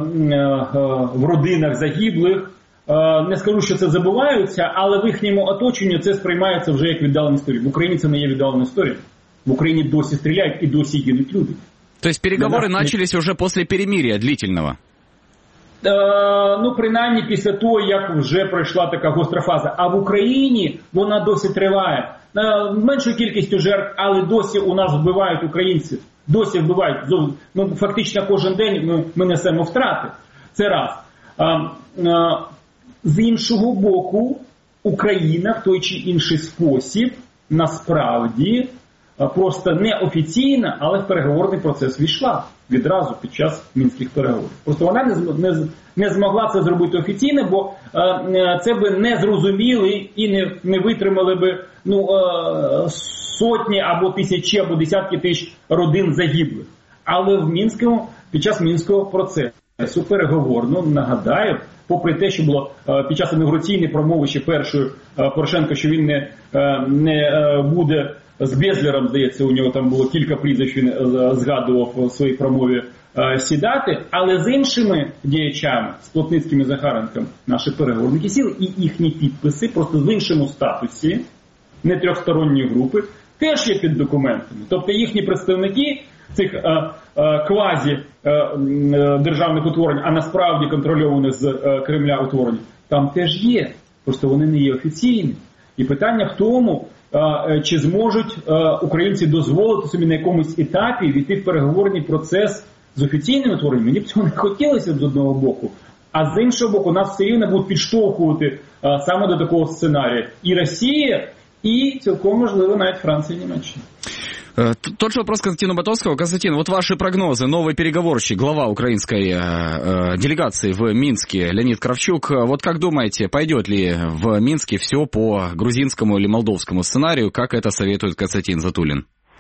в родинах загиблих, не скажу, що це забуваються, але в їхньому оточенні це сприймається вже як віддалена історія. В Україні це не є віддалена історія. В Україні досі стріляють і досі гинуть люди. То есть переговоры нас... начались уже после перемирия длительного? Е, ну, принаймні після того, як вже пройшла така гостра фаза. А в Україні вона досі триває. Е, меншою кількістю жертв, але досі у нас вбивають українців. Досі вбивають. Ну, фактично кожен день ми, ми несемо втрати. Це раз. Е, е, з іншого боку, Україна в той чи інший спосіб насправді просто неофіційно, але в переговорний процес війшла відразу під час мінських переговорів. Просто вона не, не, не змогла це зробити офіційно, бо е, це би не зрозуміли і не, не витримали би ну, е, сотні або тисячі, або десятки тисяч родин загиблих. Але в Мінському, під час мінського процесу переговорно, нагадаю, попри те, що було е, під час інаугураційної промови ще першої е, Порошенка, що він не, е, не е, буде з Безлером, здається, у нього там було кілька прізвищ, він згадував у своїй промові е, сідати, але з іншими діячами, з Плотницьким і Захаренком, наші переговорники сіли, і їхні підписи просто в іншому статусі, не трьохсторонні групи, теж є під документами. Тобто їхні представники цих е, е, квазі е, е, державних утворень, а насправді контрольованих з е, Кремля утворень, там теж є, просто вони не є офіційні. І питання в тому, чи зможуть українці дозволити собі на якомусь етапі війти в переговорний процес з офіційним утворенням. Мені б цього не хотілося з одного боку, а з іншого боку нас все рівно будуть підштовхувати саме до такого сценарію. І Росія, і цілком можливо навіть Франція і Німеччина. Тот же вопрос Константину Ботовского. Константин, вот ваши прогнозы. Новый переговорщик, глава украинской э, делегации в Минске, Леонид Кравчук. Вот как думаете, пойдет ли в Минске все по грузинскому или молдовскому сценарию? Как это советует Константин Затулин?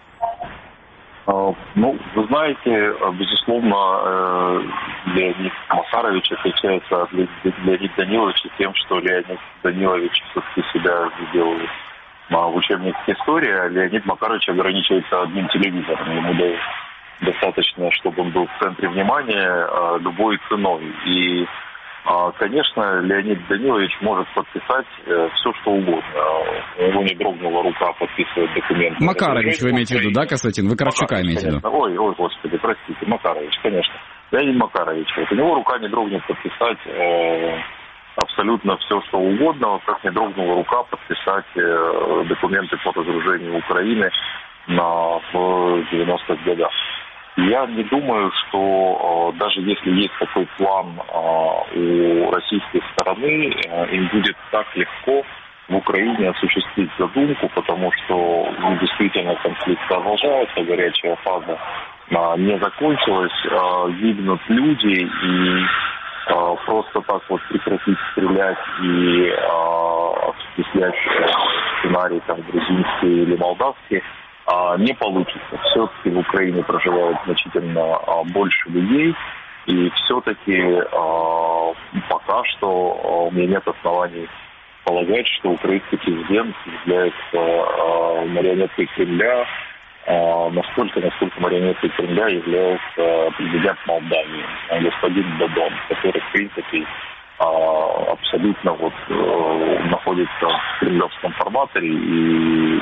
Ну, вы знаете, безусловно, Леонид Макарович отличается от Леонида Даниловича тем, что Леонид Данилович все-таки себя видел в учебнике истории, а Леонид Макарович ограничивается одним телевизором. Ему достаточно, чтобы он был в центре внимания любой ценой. И, конечно, Леонид Данилович может подписать все, что угодно. У него не дрогнула рука подписывать документы. Макарович вы имеете в виду, да, Константин? Вы Кравчука имеете в виду? Ой, ой, господи, простите, Макарович, конечно. Леонид Макарович. Вот у него рука не дрогнет подписать абсолютно все, что угодно, как не дрогнула рука подписать э, документы по разоружению Украины на, в девяностых годах. Я не думаю, что э, даже если есть такой план э, у российской стороны, э, им будет так легко в Украине осуществить задумку, потому что ну, действительно конфликт продолжается, горячая фаза э, не закончилась, э, гибнут люди, и просто так вот прекратить стрелять и а, осуществлять сценарий там грузинский или молдавский а, не получится. Все-таки в Украине проживает значительно а, больше людей, и все-таки а, пока что а, у меня нет оснований полагать, что украинский президент является а, марионеткой Кремля, настолько, насколько марионеткой Кремля является президент Молдавии, господин Додон, который, в принципе, абсолютно вот находится в кремлевском форматоре и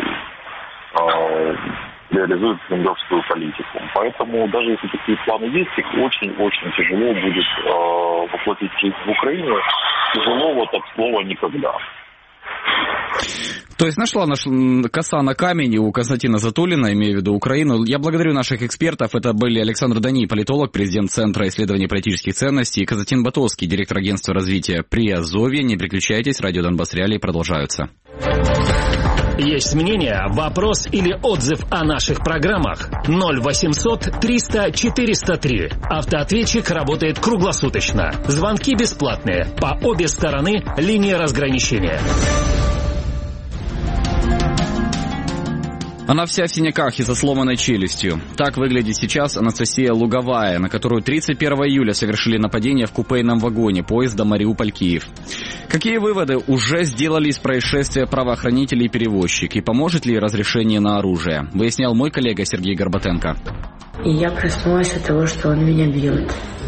реализует кремлевскую политику. Поэтому даже если такие планы есть, их очень-очень тяжело будет воплотить в жизнь в Украине. Тяжело вот от слова никогда. То есть нашла наш коса на камень у Константина Затулина, имею в виду Украину. Я благодарю наших экспертов. Это были Александр Дани, политолог, президент Центра исследований политических ценностей, и Константин Ботовский, директор агентства развития Приазовья. Не переключайтесь, радио Донбасс Реалии продолжаются. Есть мнение, вопрос или отзыв о наших программах? ноль восемьсот триста четыреста три. Автоответчик работает круглосуточно. Звонки бесплатные. По обе стороны линии разграничения. Она вся в синяках и со сломанной челюстью. Так выглядит сейчас Анастасия Луговая, на которую тридцать первого июля совершили нападение в купейном вагоне поезда Мариуполь-Киев. Какие выводы уже сделали из происшествия правоохранители и перевозчик? И поможет ли разрешение на оружие? Выяснял мой коллега Сергей Горбатенко. И я проснулась от того, что он меня бьет.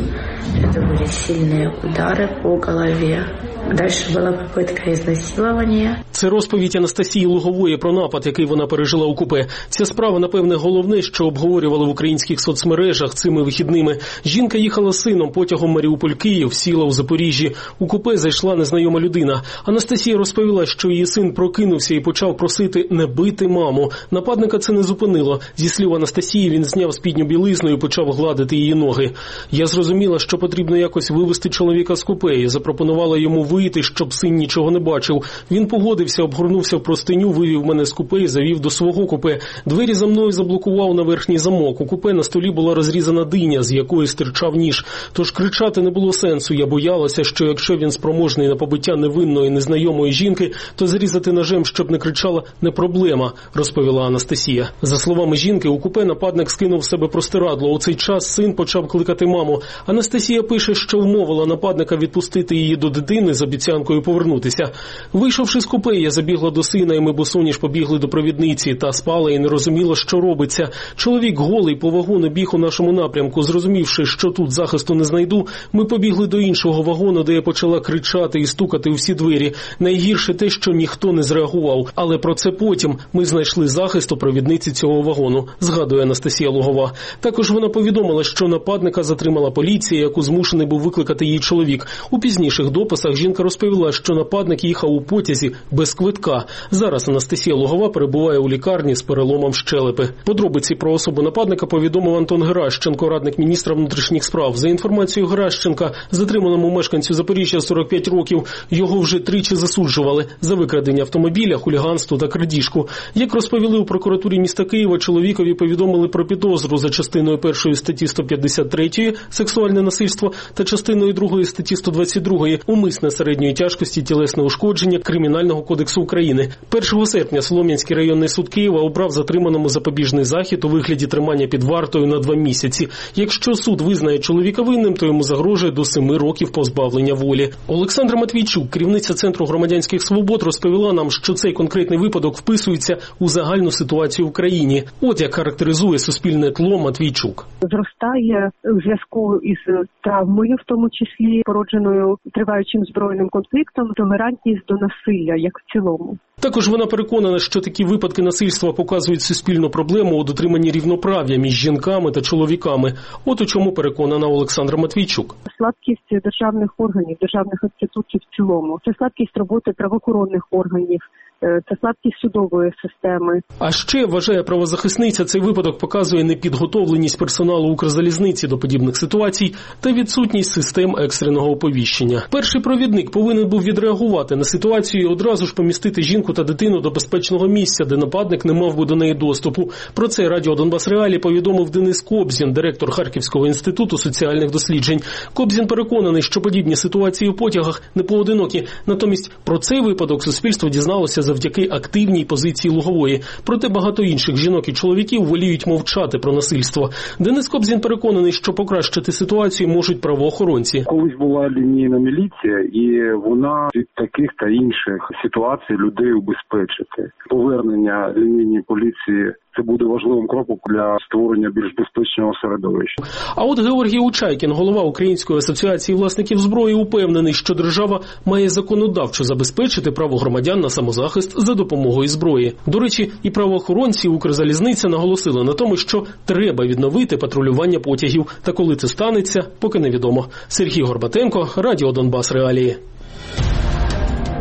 Это были сильные удары по голове. Дальше була попитка ізнасилування. Це розповідь Анастасії Лугової про напад, який вона пережила у купе. Ця справа, напевне, головне, що обговорювали в українських соцмережах цими вихідними. Жінка їхала з сином потягом Маріуполь-Київ, сіла у Запоріжжі. У купе зайшла незнайома людина. Анастасія розповіла, що її син прокинувся і почав просити не бити маму. Нападника це не зупинило. Зі слів Анастасії, він зняв спідню білизну і почав гладити її ноги. Я зрозуміла, що потрібно якось вивести чоловіка з купе і запропонувала йому вийти, щоб син нічого не бачив. Він погодився, обгорнувся в простиню, вивів мене з купе і завів до свого купе. Двері за мною заблокував на верхній замок. У купе на столі була розрізана диня, з якої стирчав ніж. Тож кричати не було сенсу. Я боялася, що якщо він спроможний на побиття невинної незнайомої жінки, то зрізати ножем, щоб не кричала, не проблема, розповіла Анастасія. За словами жінки, у купе нападник скинув з себе простирадло. У цей час син почав кликати маму. Анастасія пише, що вмовила нападника відпустити її до дитини з обіцянкою повернутися. Вийшовши з купе, я забігла до сина, і ми босоніж побігли до провідниці. Та спала і не розуміла, що робиться. Чоловік голий по вагону біг у нашому напрямку. Зрозумівши, що тут захисту не знайду, ми побігли до іншого вагону, де я почала кричати і стукати у всі двері. Найгірше те, що ніхто не зреагував. Але про це потім. Ми знайшли захист у провідниці цього вагону, згадує Анастасія Лугова. Також вона повідомила, що нападника затримала поліція, яку змушений був викликати її чоловік. У пізніших дописах жінка розповіла, що нападник їхав у потязі без квитка. Зараз Анастасія Лугова перебуває у лікарні з переломом щелепи. Подробиці про особу нападника повідомив Антон Геращенко, радник міністра внутрішніх справ. За інформацією Геращенка, затриманому мешканцю Запоріжжя сорок п'ять років, його вже тричі засуджували за викрадення автомобіля, хуліганство та крадіжку. Як розповіли у прокуратурі міста Києва, чоловікові повідомили про підозру за частиною першої статті сто п'ятдесят три «Сексуальне насильство» та частиною другої статті сто двадцять два «Умисне середньої тяжкості тілесне ушкодження» Кримінального кодексу України. першого серпня Солом'янський районний суд Києва обрав затриманому запобіжний захід у вигляді тримання під вартою на два місяці. Якщо суд визнає чоловіка винним, то йому загрожує до семи років позбавлення волі. Олександра Матвійчук, керівниця Центру громадянських свобод, розповіла нам, що цей конкретний випадок вписується у загальну ситуацію в країні. От як характеризує суспільне тло Матвійчук. Зростає в зв'язку із травмою, в тому числі породженою триваючим збройним конфліктом, толерантність до насилля, як в цілому. Також вона переконана, що такі випадки насильства показують суспільну проблему у дотриманні рівноправ'я між жінками та чоловіками. От у чому переконана Олександра Матвійчук. Слабкість державних органів, державних інституцій в цілому. Це слабкість роботи правоохоронних органів. Це слабкість судової системи. А ще, вважає правозахисниця, цей випадок показує непідготовленість персоналу Укрзалізниці до подібних ситуацій та відсутність систем екстреного оповіщення. Перший провідник повинен був відреагувати на ситуацію і одразу ж помістити жінку та дитину до безпечного місця, де нападник не мав би до неї доступу. Про це Радіо Донбас Реалі повідомив Денис Кобзін, директор Харківського інституту соціальних досліджень. Кобзін переконаний, що подібні ситуації у потягах не поодинокі. Натомість про цей випадок суспільство дізналося завдяки активній позиції Лугової. Проте багато інших жінок і чоловіків воліють мовчати про насильство. Денис Кобзін переконаний, що покращити ситуацію можуть правоохоронці. Колись була лінійна міліція, і вона від таких та інших ситуацій людей убезпечити. Повернення лінійної поліції – це буде важливим кроком для створення більш безпечного середовища. А от Георгій Учайкін, голова Української асоціації власників зброї, упевнений, що держава має законодавчо забезпечити право громадян на самозахист за допомогою зброї. До речі, і правоохоронці, Укрзалізниця наголосили на тому, що треба відновити патрулювання потягів. Та коли це станеться, поки невідомо. Сергій Горбатенко, Радіо Донбас Реалії.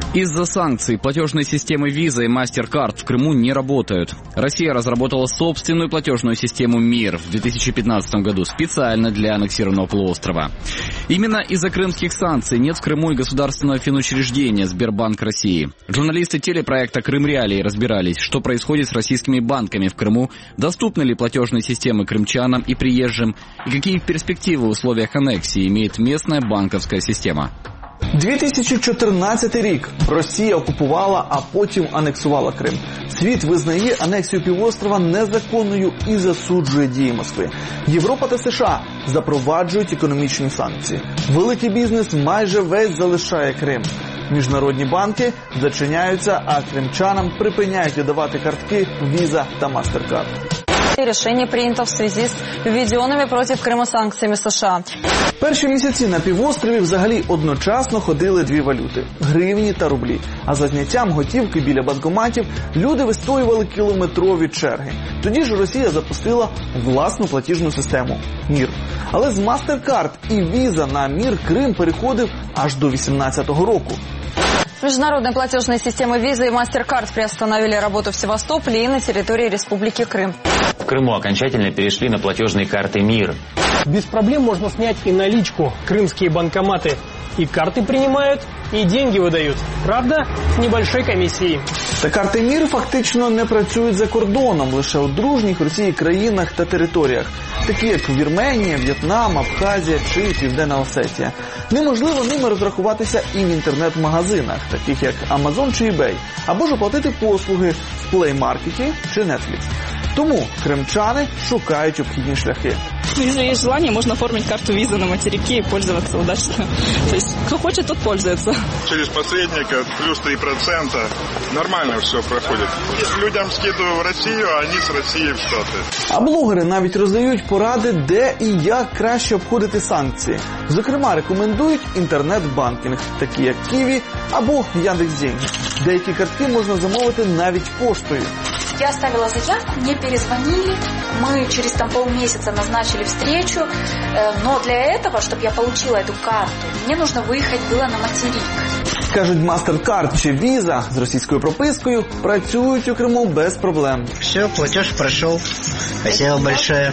Из-за санкций платежные системы Visa и MasterCard в Крыму не работают. Россия разработала собственную платежную систему МИР в две тысячи пятнадцатом году специально для аннексированного полуострова. Именно из-за крымских санкций нет в Крыму и государственного финучреждения Сбербанк России. Журналисты телепроекта «Крым Реалии» разбирались, что происходит с российскими банками в Крыму, доступны ли платежные системы крымчанам и приезжим, и какие перспективы в условиях аннексии имеет местная банковская система. дві тисячі чотирнадцятий рік. Росія окупувала, а потім анексувала Крим. Світ визнає анексію півострова незаконною і засуджує дії Москви. Європа та США запроваджують економічні санкції. Великий бізнес майже весь залишає Крим. Міжнародні банки зачиняються, а кримчанам припиняють видавати картки Visa та MasterCard. Решение принято в связи с введенными против Крыма санкциями США. Перші місяці на півострові взагалі одночасно ходили дві валюти – гривні та рублі. А за зняттям готівки біля банкоматів люди вистоювали кілометрові черги. Тоді ж Росія запустила власну платіжну систему – МІР. Але з MasterCard і Visa на МІР Крим переходив аж до вісімнадцятого року. Международные платежные системы Visa и MasterCard приостановили работу в Севастополе и на территории Республики Крым. В Крыму окончательно перешли на платежные карты МИР. Без проблем можно снять и наличку. Крымские банкоматы и карты принимают, і деньги видають. Правда, з небольшой комісією. Та карти МІР фактично не працюють за кордоном, лише у дружніх Росії країнах та територіях, такі як Вірменія, В'єтнам, Абхазія чи Південна Осетія. Неможливо ними розрахуватися і в інтернет-магазинах, таких як Amazon чи eBay, або ж оплатити послуги в Play Market чи Netflix. Тому кримчани шукають обхідні шляхи. Если есть желание, можно оформить карту Visa на материке и пользоваться удачно. То есть, кто хочет, тот пользуется. Через посредника плюс три процента. Нормально все проходит. Людям скидываю в Россию, а они с России в Штаты. А блогери навіть роздають поради, де і як краще обходити санкції. Зокрема, рекомендують інтернет-банкінг, такі як Ківі або Яндекс.Деньги. Деякі картки можна замовити навіть поштою. Я оставила заявку, мне перезвонили, мы через там полмесяца назначили встречу, но для этого, чтобы я получила эту карту, мне нужно выехать было на материк. Кажуть, MasterCard чи Visa з російською пропискою працюють у Криму без проблем. Все, платеж пройшов. Спасибо большое.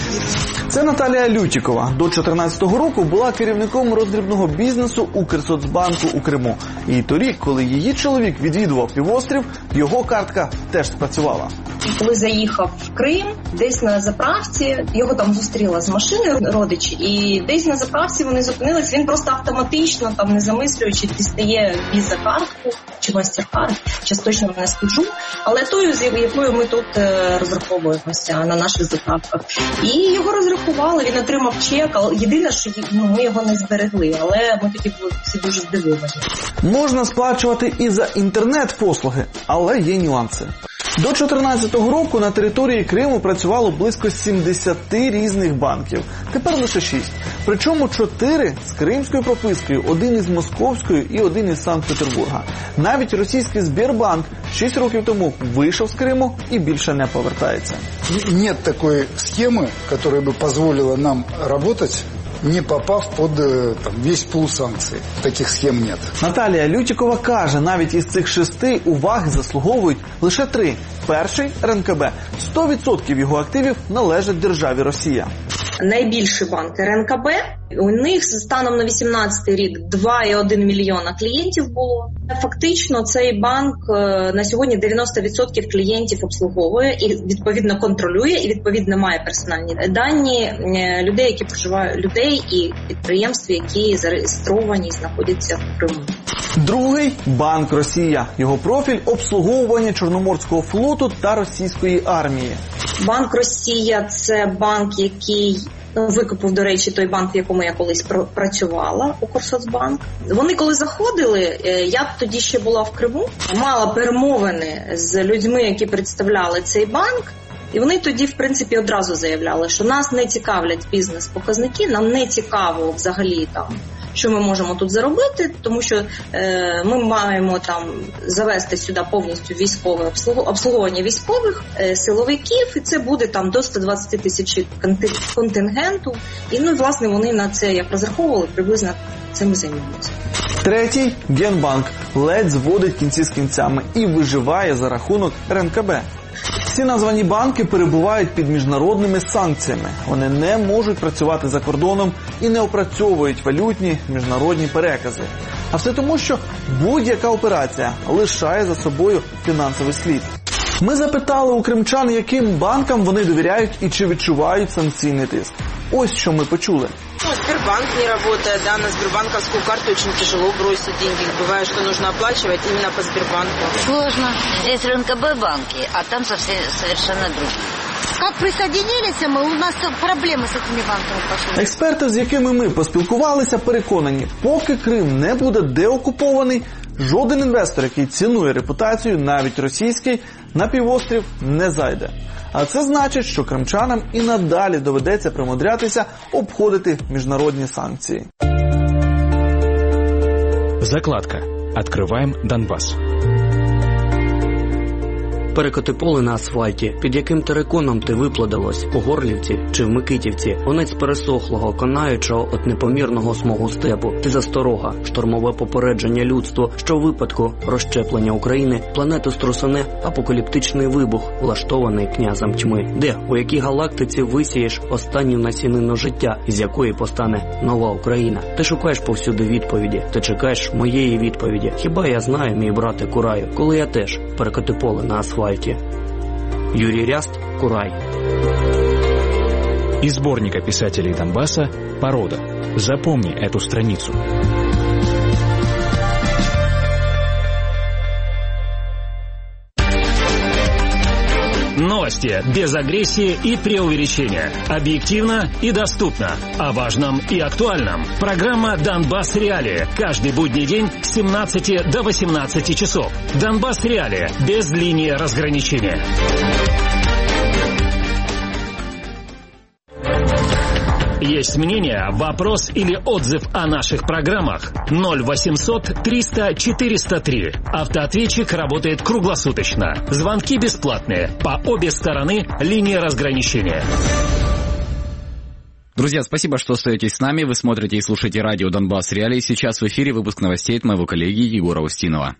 Це Наталія Лютікова. До дві тисячі чотирнадцятого року була керівником роздрібного бізнесу Укрсоцбанку у Криму. І торік, коли її чоловік відвідував півострів, його картка теж спрацювала. Коли заїхав в Крим, десь на заправці, його там зустріла з машиною родич, і десь на заправці вони зупинились, він просто автоматично, там не замислюючи, дістає Visa-картку чи MasterCard, зараз точно не скажу, але тою, з якою ми тут розраховуємося на наших заправках. І його розрахували, він отримав чек, єдине, що ну, ми його не зберегли, але ми тоді були всі дуже здивовані. Можна сплачувати і за інтернет-послуги, але є нюанси. До дві тисячі чотирнадцятого року на території Криму працювало близько сімдесят різних банків. Тепер лише шість. Причому чотири з кримською пропискою, один із московською і один із Санкт-Петербурга. Навіть російський Сбербанк шість років тому вийшов з Криму і більше не повертається. Нет такої схеми, яка б дозволила нам працювати, не попав під там, весь пул санкцій. Таких схем нет. Наталія Лютікова каже, навіть із цих шести уваги заслуговують лише три. Перший – РНКБ. сто відсотків його активів належать державі Росія. Найбільший банк РНКБ, у них станом на вісімнадцятий рік два цілих один мільйона клієнтів було. Фактично цей банк на сьогодні дев'яносто відсотків клієнтів обслуговує і відповідно контролює, і відповідно має персональні дані людей, які проживають, людей і підприємств, які зареєстровані і знаходяться в Криму. Другий – Банк Росія. Його профіль – обслуговування Чорноморського флоту та російської армії. Банк Росія – це банк, який викупив, до речі, той банк, в якому я колись працювала, Укрсоцбанк. Вони коли заходили, я тоді ще була в Криму, мала перемовини з людьми, які представляли цей банк. І вони тоді, в принципі, одразу заявляли, що нас не цікавлять бізнес-показники, нам не цікаво взагалі там, що ми можемо тут заробити, тому що е, ми маємо там завести сюди повністю військове обслуговування військових, е, силовиків, і це буде там до сто двадцять тисяч контингенту. І, ну, власне, вони на це як розраховували приблизно цим займемося. Третій – Генбанк. Ледь зводить кінці з кінцями і виживає за рахунок РНКБ. Всі названі банки перебувають під міжнародними санкціями. Вони не можуть працювати за кордоном і не опрацьовують валютні міжнародні перекази. А все тому, що будь-яка операція лишає за собою фінансовий слід. Ми запитали у кримчан, яким банкам вони довіряють і чи відчувають санкційний тиск. Ось що мы почули. Ну, Сбербанк не работает, да, на сбербанковскую карту очень тяжело бросить деньги. Бывает, что нужно оплачивать именно по Сбербанку. Сложно. Здесь РНКБ банки, а там совсем, совершенно другие. Как присоединились мы, у нас проблемы с этими банками пошли. Експерти, з якими ми поспілкувалися, переконані, поки Крим не буде деокупований, жоден інвестор, який цінує репутацію, навіть російський, на півострів не зайде. А це значить, що кримчанам і надалі доведеться примудрятися обходити міжнародні санкції. Закладка. Открываем Донбасс. Перекоти поле на асфальті, під яким териконом ти виплодилось, у Горлівці чи в Микитівці, онець пересохлого, конаючого от непомірного смогу степу. Ти засторога, штормове попередження людству, що в випадку розщеплення України планету струсане апокаліптичний вибух, влаштований князем тьми. Де, у якій галактиці висієш останню насінину життя, із якої постане нова Україна? Ти шукаєш повсюди відповіді, ти чекаєш моєї відповіді. Хіба я знаю, мій брате Кураю, коли я теж перекоти поле на асфальті. Юрий Ряст, Курай. Из сборника писателей Донбасса «Порода». Запомни эту страницу. Новости без агрессии и преувеличения. Объективно и доступно. О важном и актуальном. Программа «Донбасс Реалии». Каждый будний день с семнадцати до восемнадцати часов. «Донбасс Реалии» без линии разграничения. Есть мнение, вопрос или отзыв о наших программах? ноль восемьсот триста четыреста три. Автоответчик работает круглосуточно. Звонки бесплатные. По обе стороны линии разграничения. Друзья, спасибо, что остаетесь с нами. Вы смотрите и слушаете радио «Донбасс Реалии». Сейчас в эфире выпуск новостей от моего коллеги Егора Устинова.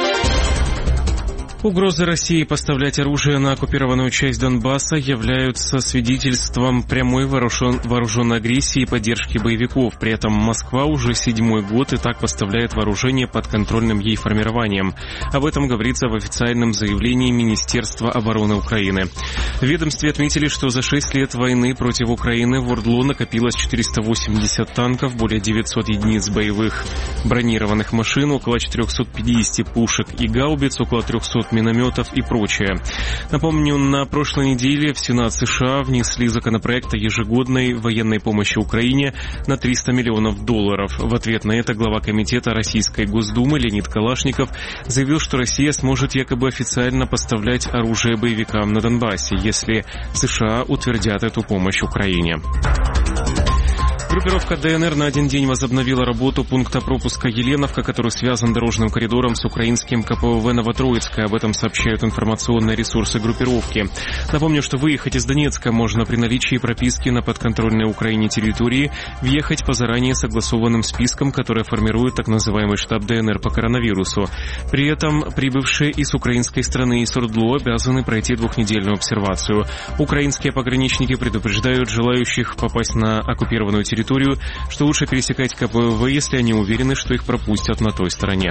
Угрозы России поставлять оружие на оккупированную часть Донбасса являются свидетельством прямой вооружен... вооруженной агрессии и поддержки боевиков. При этом Москва уже седьмой год и так поставляет вооружение подконтрольным ей формированиям. Об этом говорится в официальном заявлении Министерства обороны Украины. В ведомстве отметили, что за шесть лет войны против Украины в ОРДЛО накопилось четыреста восемьдесят танков, более девятьсот единиц боевых бронированных машин, около четырехсот пятидесяти пушек и гаубиц, около трехсот минометов и прочее. Напомню, на прошлой неделе в Сенат США внесли законопроект о ежегодной военной помощи Украине на триста миллионов долларов. В ответ на это глава комитета Российской Госдумы Леонид Калашников заявил, что Россия сможет якобы официально поставлять оружие боевикам на Донбассе, если США утвердят эту помощь Украине. Группировка ДНР на один день возобновила работу пункта пропуска Еленовка, который связан дорожным коридором с украинским КПВВ Новотроицкое. Об этом сообщают информационные ресурсы группировки. Напомню, что выехать из Донецка можно при наличии прописки на подконтрольной Украине территории, въехать по заранее согласованным спискам, которые формирует так называемый штаб ДНР по коронавирусу. При этом прибывшие из украинской страны и с ОРДЛО обязаны пройти двухнедельную обсервацию. Украинские пограничники предупреждают желающих попасть на оккупированную территорию, территорию, что лучше пересекать КПВВ, если они уверены, что их пропустят на той стороне.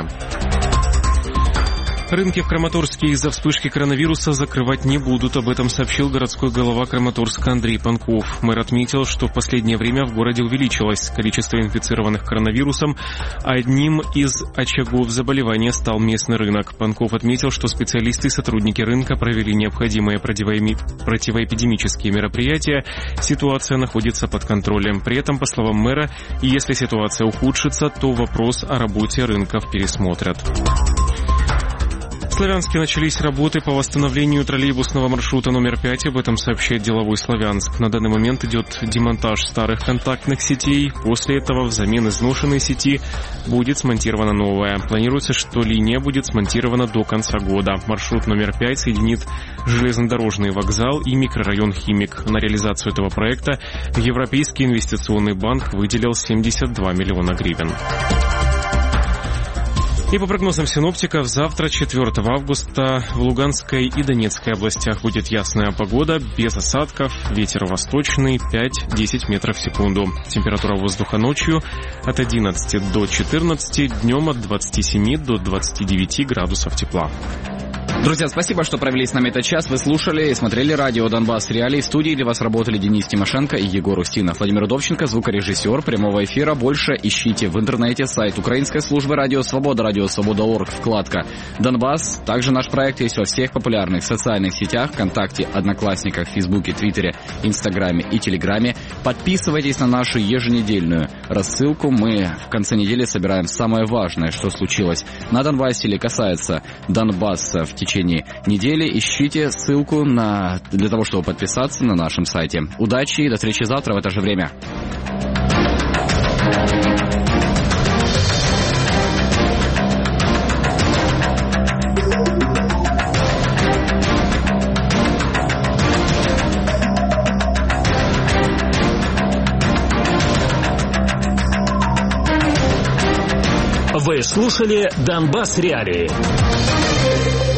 Рынки в Краматорске из-за вспышки коронавируса закрывать не будут. Об этом сообщил городской голова Краматорска Андрей Панков. Мэр отметил, что в последнее время в городе увеличилось количество инфицированных коронавирусом. Одним из очагов заболевания стал местный рынок. Панков отметил, что специалисты и сотрудники рынка провели необходимые противоэпидемические мероприятия. Ситуация находится под контролем. При этом, по словам мэра, если ситуация ухудшится, то вопрос о работе рынков пересмотрят. Славянске начались работы по восстановлению троллейбусного маршрута номер пять. Об этом сообщает деловой Славянск. На данный момент идет демонтаж старых контактных сетей. После этого взамен изношенной сети будет смонтирована новая. Планируется, что линия будет смонтирована до конца года. Маршрут номер пять соединит железнодорожный вокзал и микрорайон Химик. На реализацию этого проекта Европейский инвестиционный банк выделил семьдесят два миллиона гривен. И по прогнозам синоптиков, завтра, четвёртого августа, в Луганской и Донецкой областях будет ясная погода, без осадков, ветер восточный пять-десять метров в секунду. Температура воздуха ночью от одиннадцати до четырнадцати, днем от двадцати семи до двадцати девяти градусов тепла. Друзья, спасибо, что провели с нами этот час. Вы слушали и смотрели радио «Донбасс Реалии». В студии для вас работали Денис Тимошенко и Егор Устинов. Владимир Удовченко, звукорежиссер прямого эфира. Больше ищите в интернете сайт украинской службы «Радио Свобода», радио свобода точка орг, вкладка «Донбасс». Также наш проект есть во всех популярных социальных сетях: ВКонтакте, Одноклассниках, Фейсбуке, Твиттере, Инстаграме и Телеграме. Подписывайтесь на нашу еженедельную рассылку. Мы в конце недели собираем самое важное, что случилось на Донбассе или касается Донбасса в течение В течение недели. Ищите ссылку на, для того, чтобы подписаться на нашем сайте. Удачи и до встречи завтра в это же время. Вы слушали «Донбасс Реалии».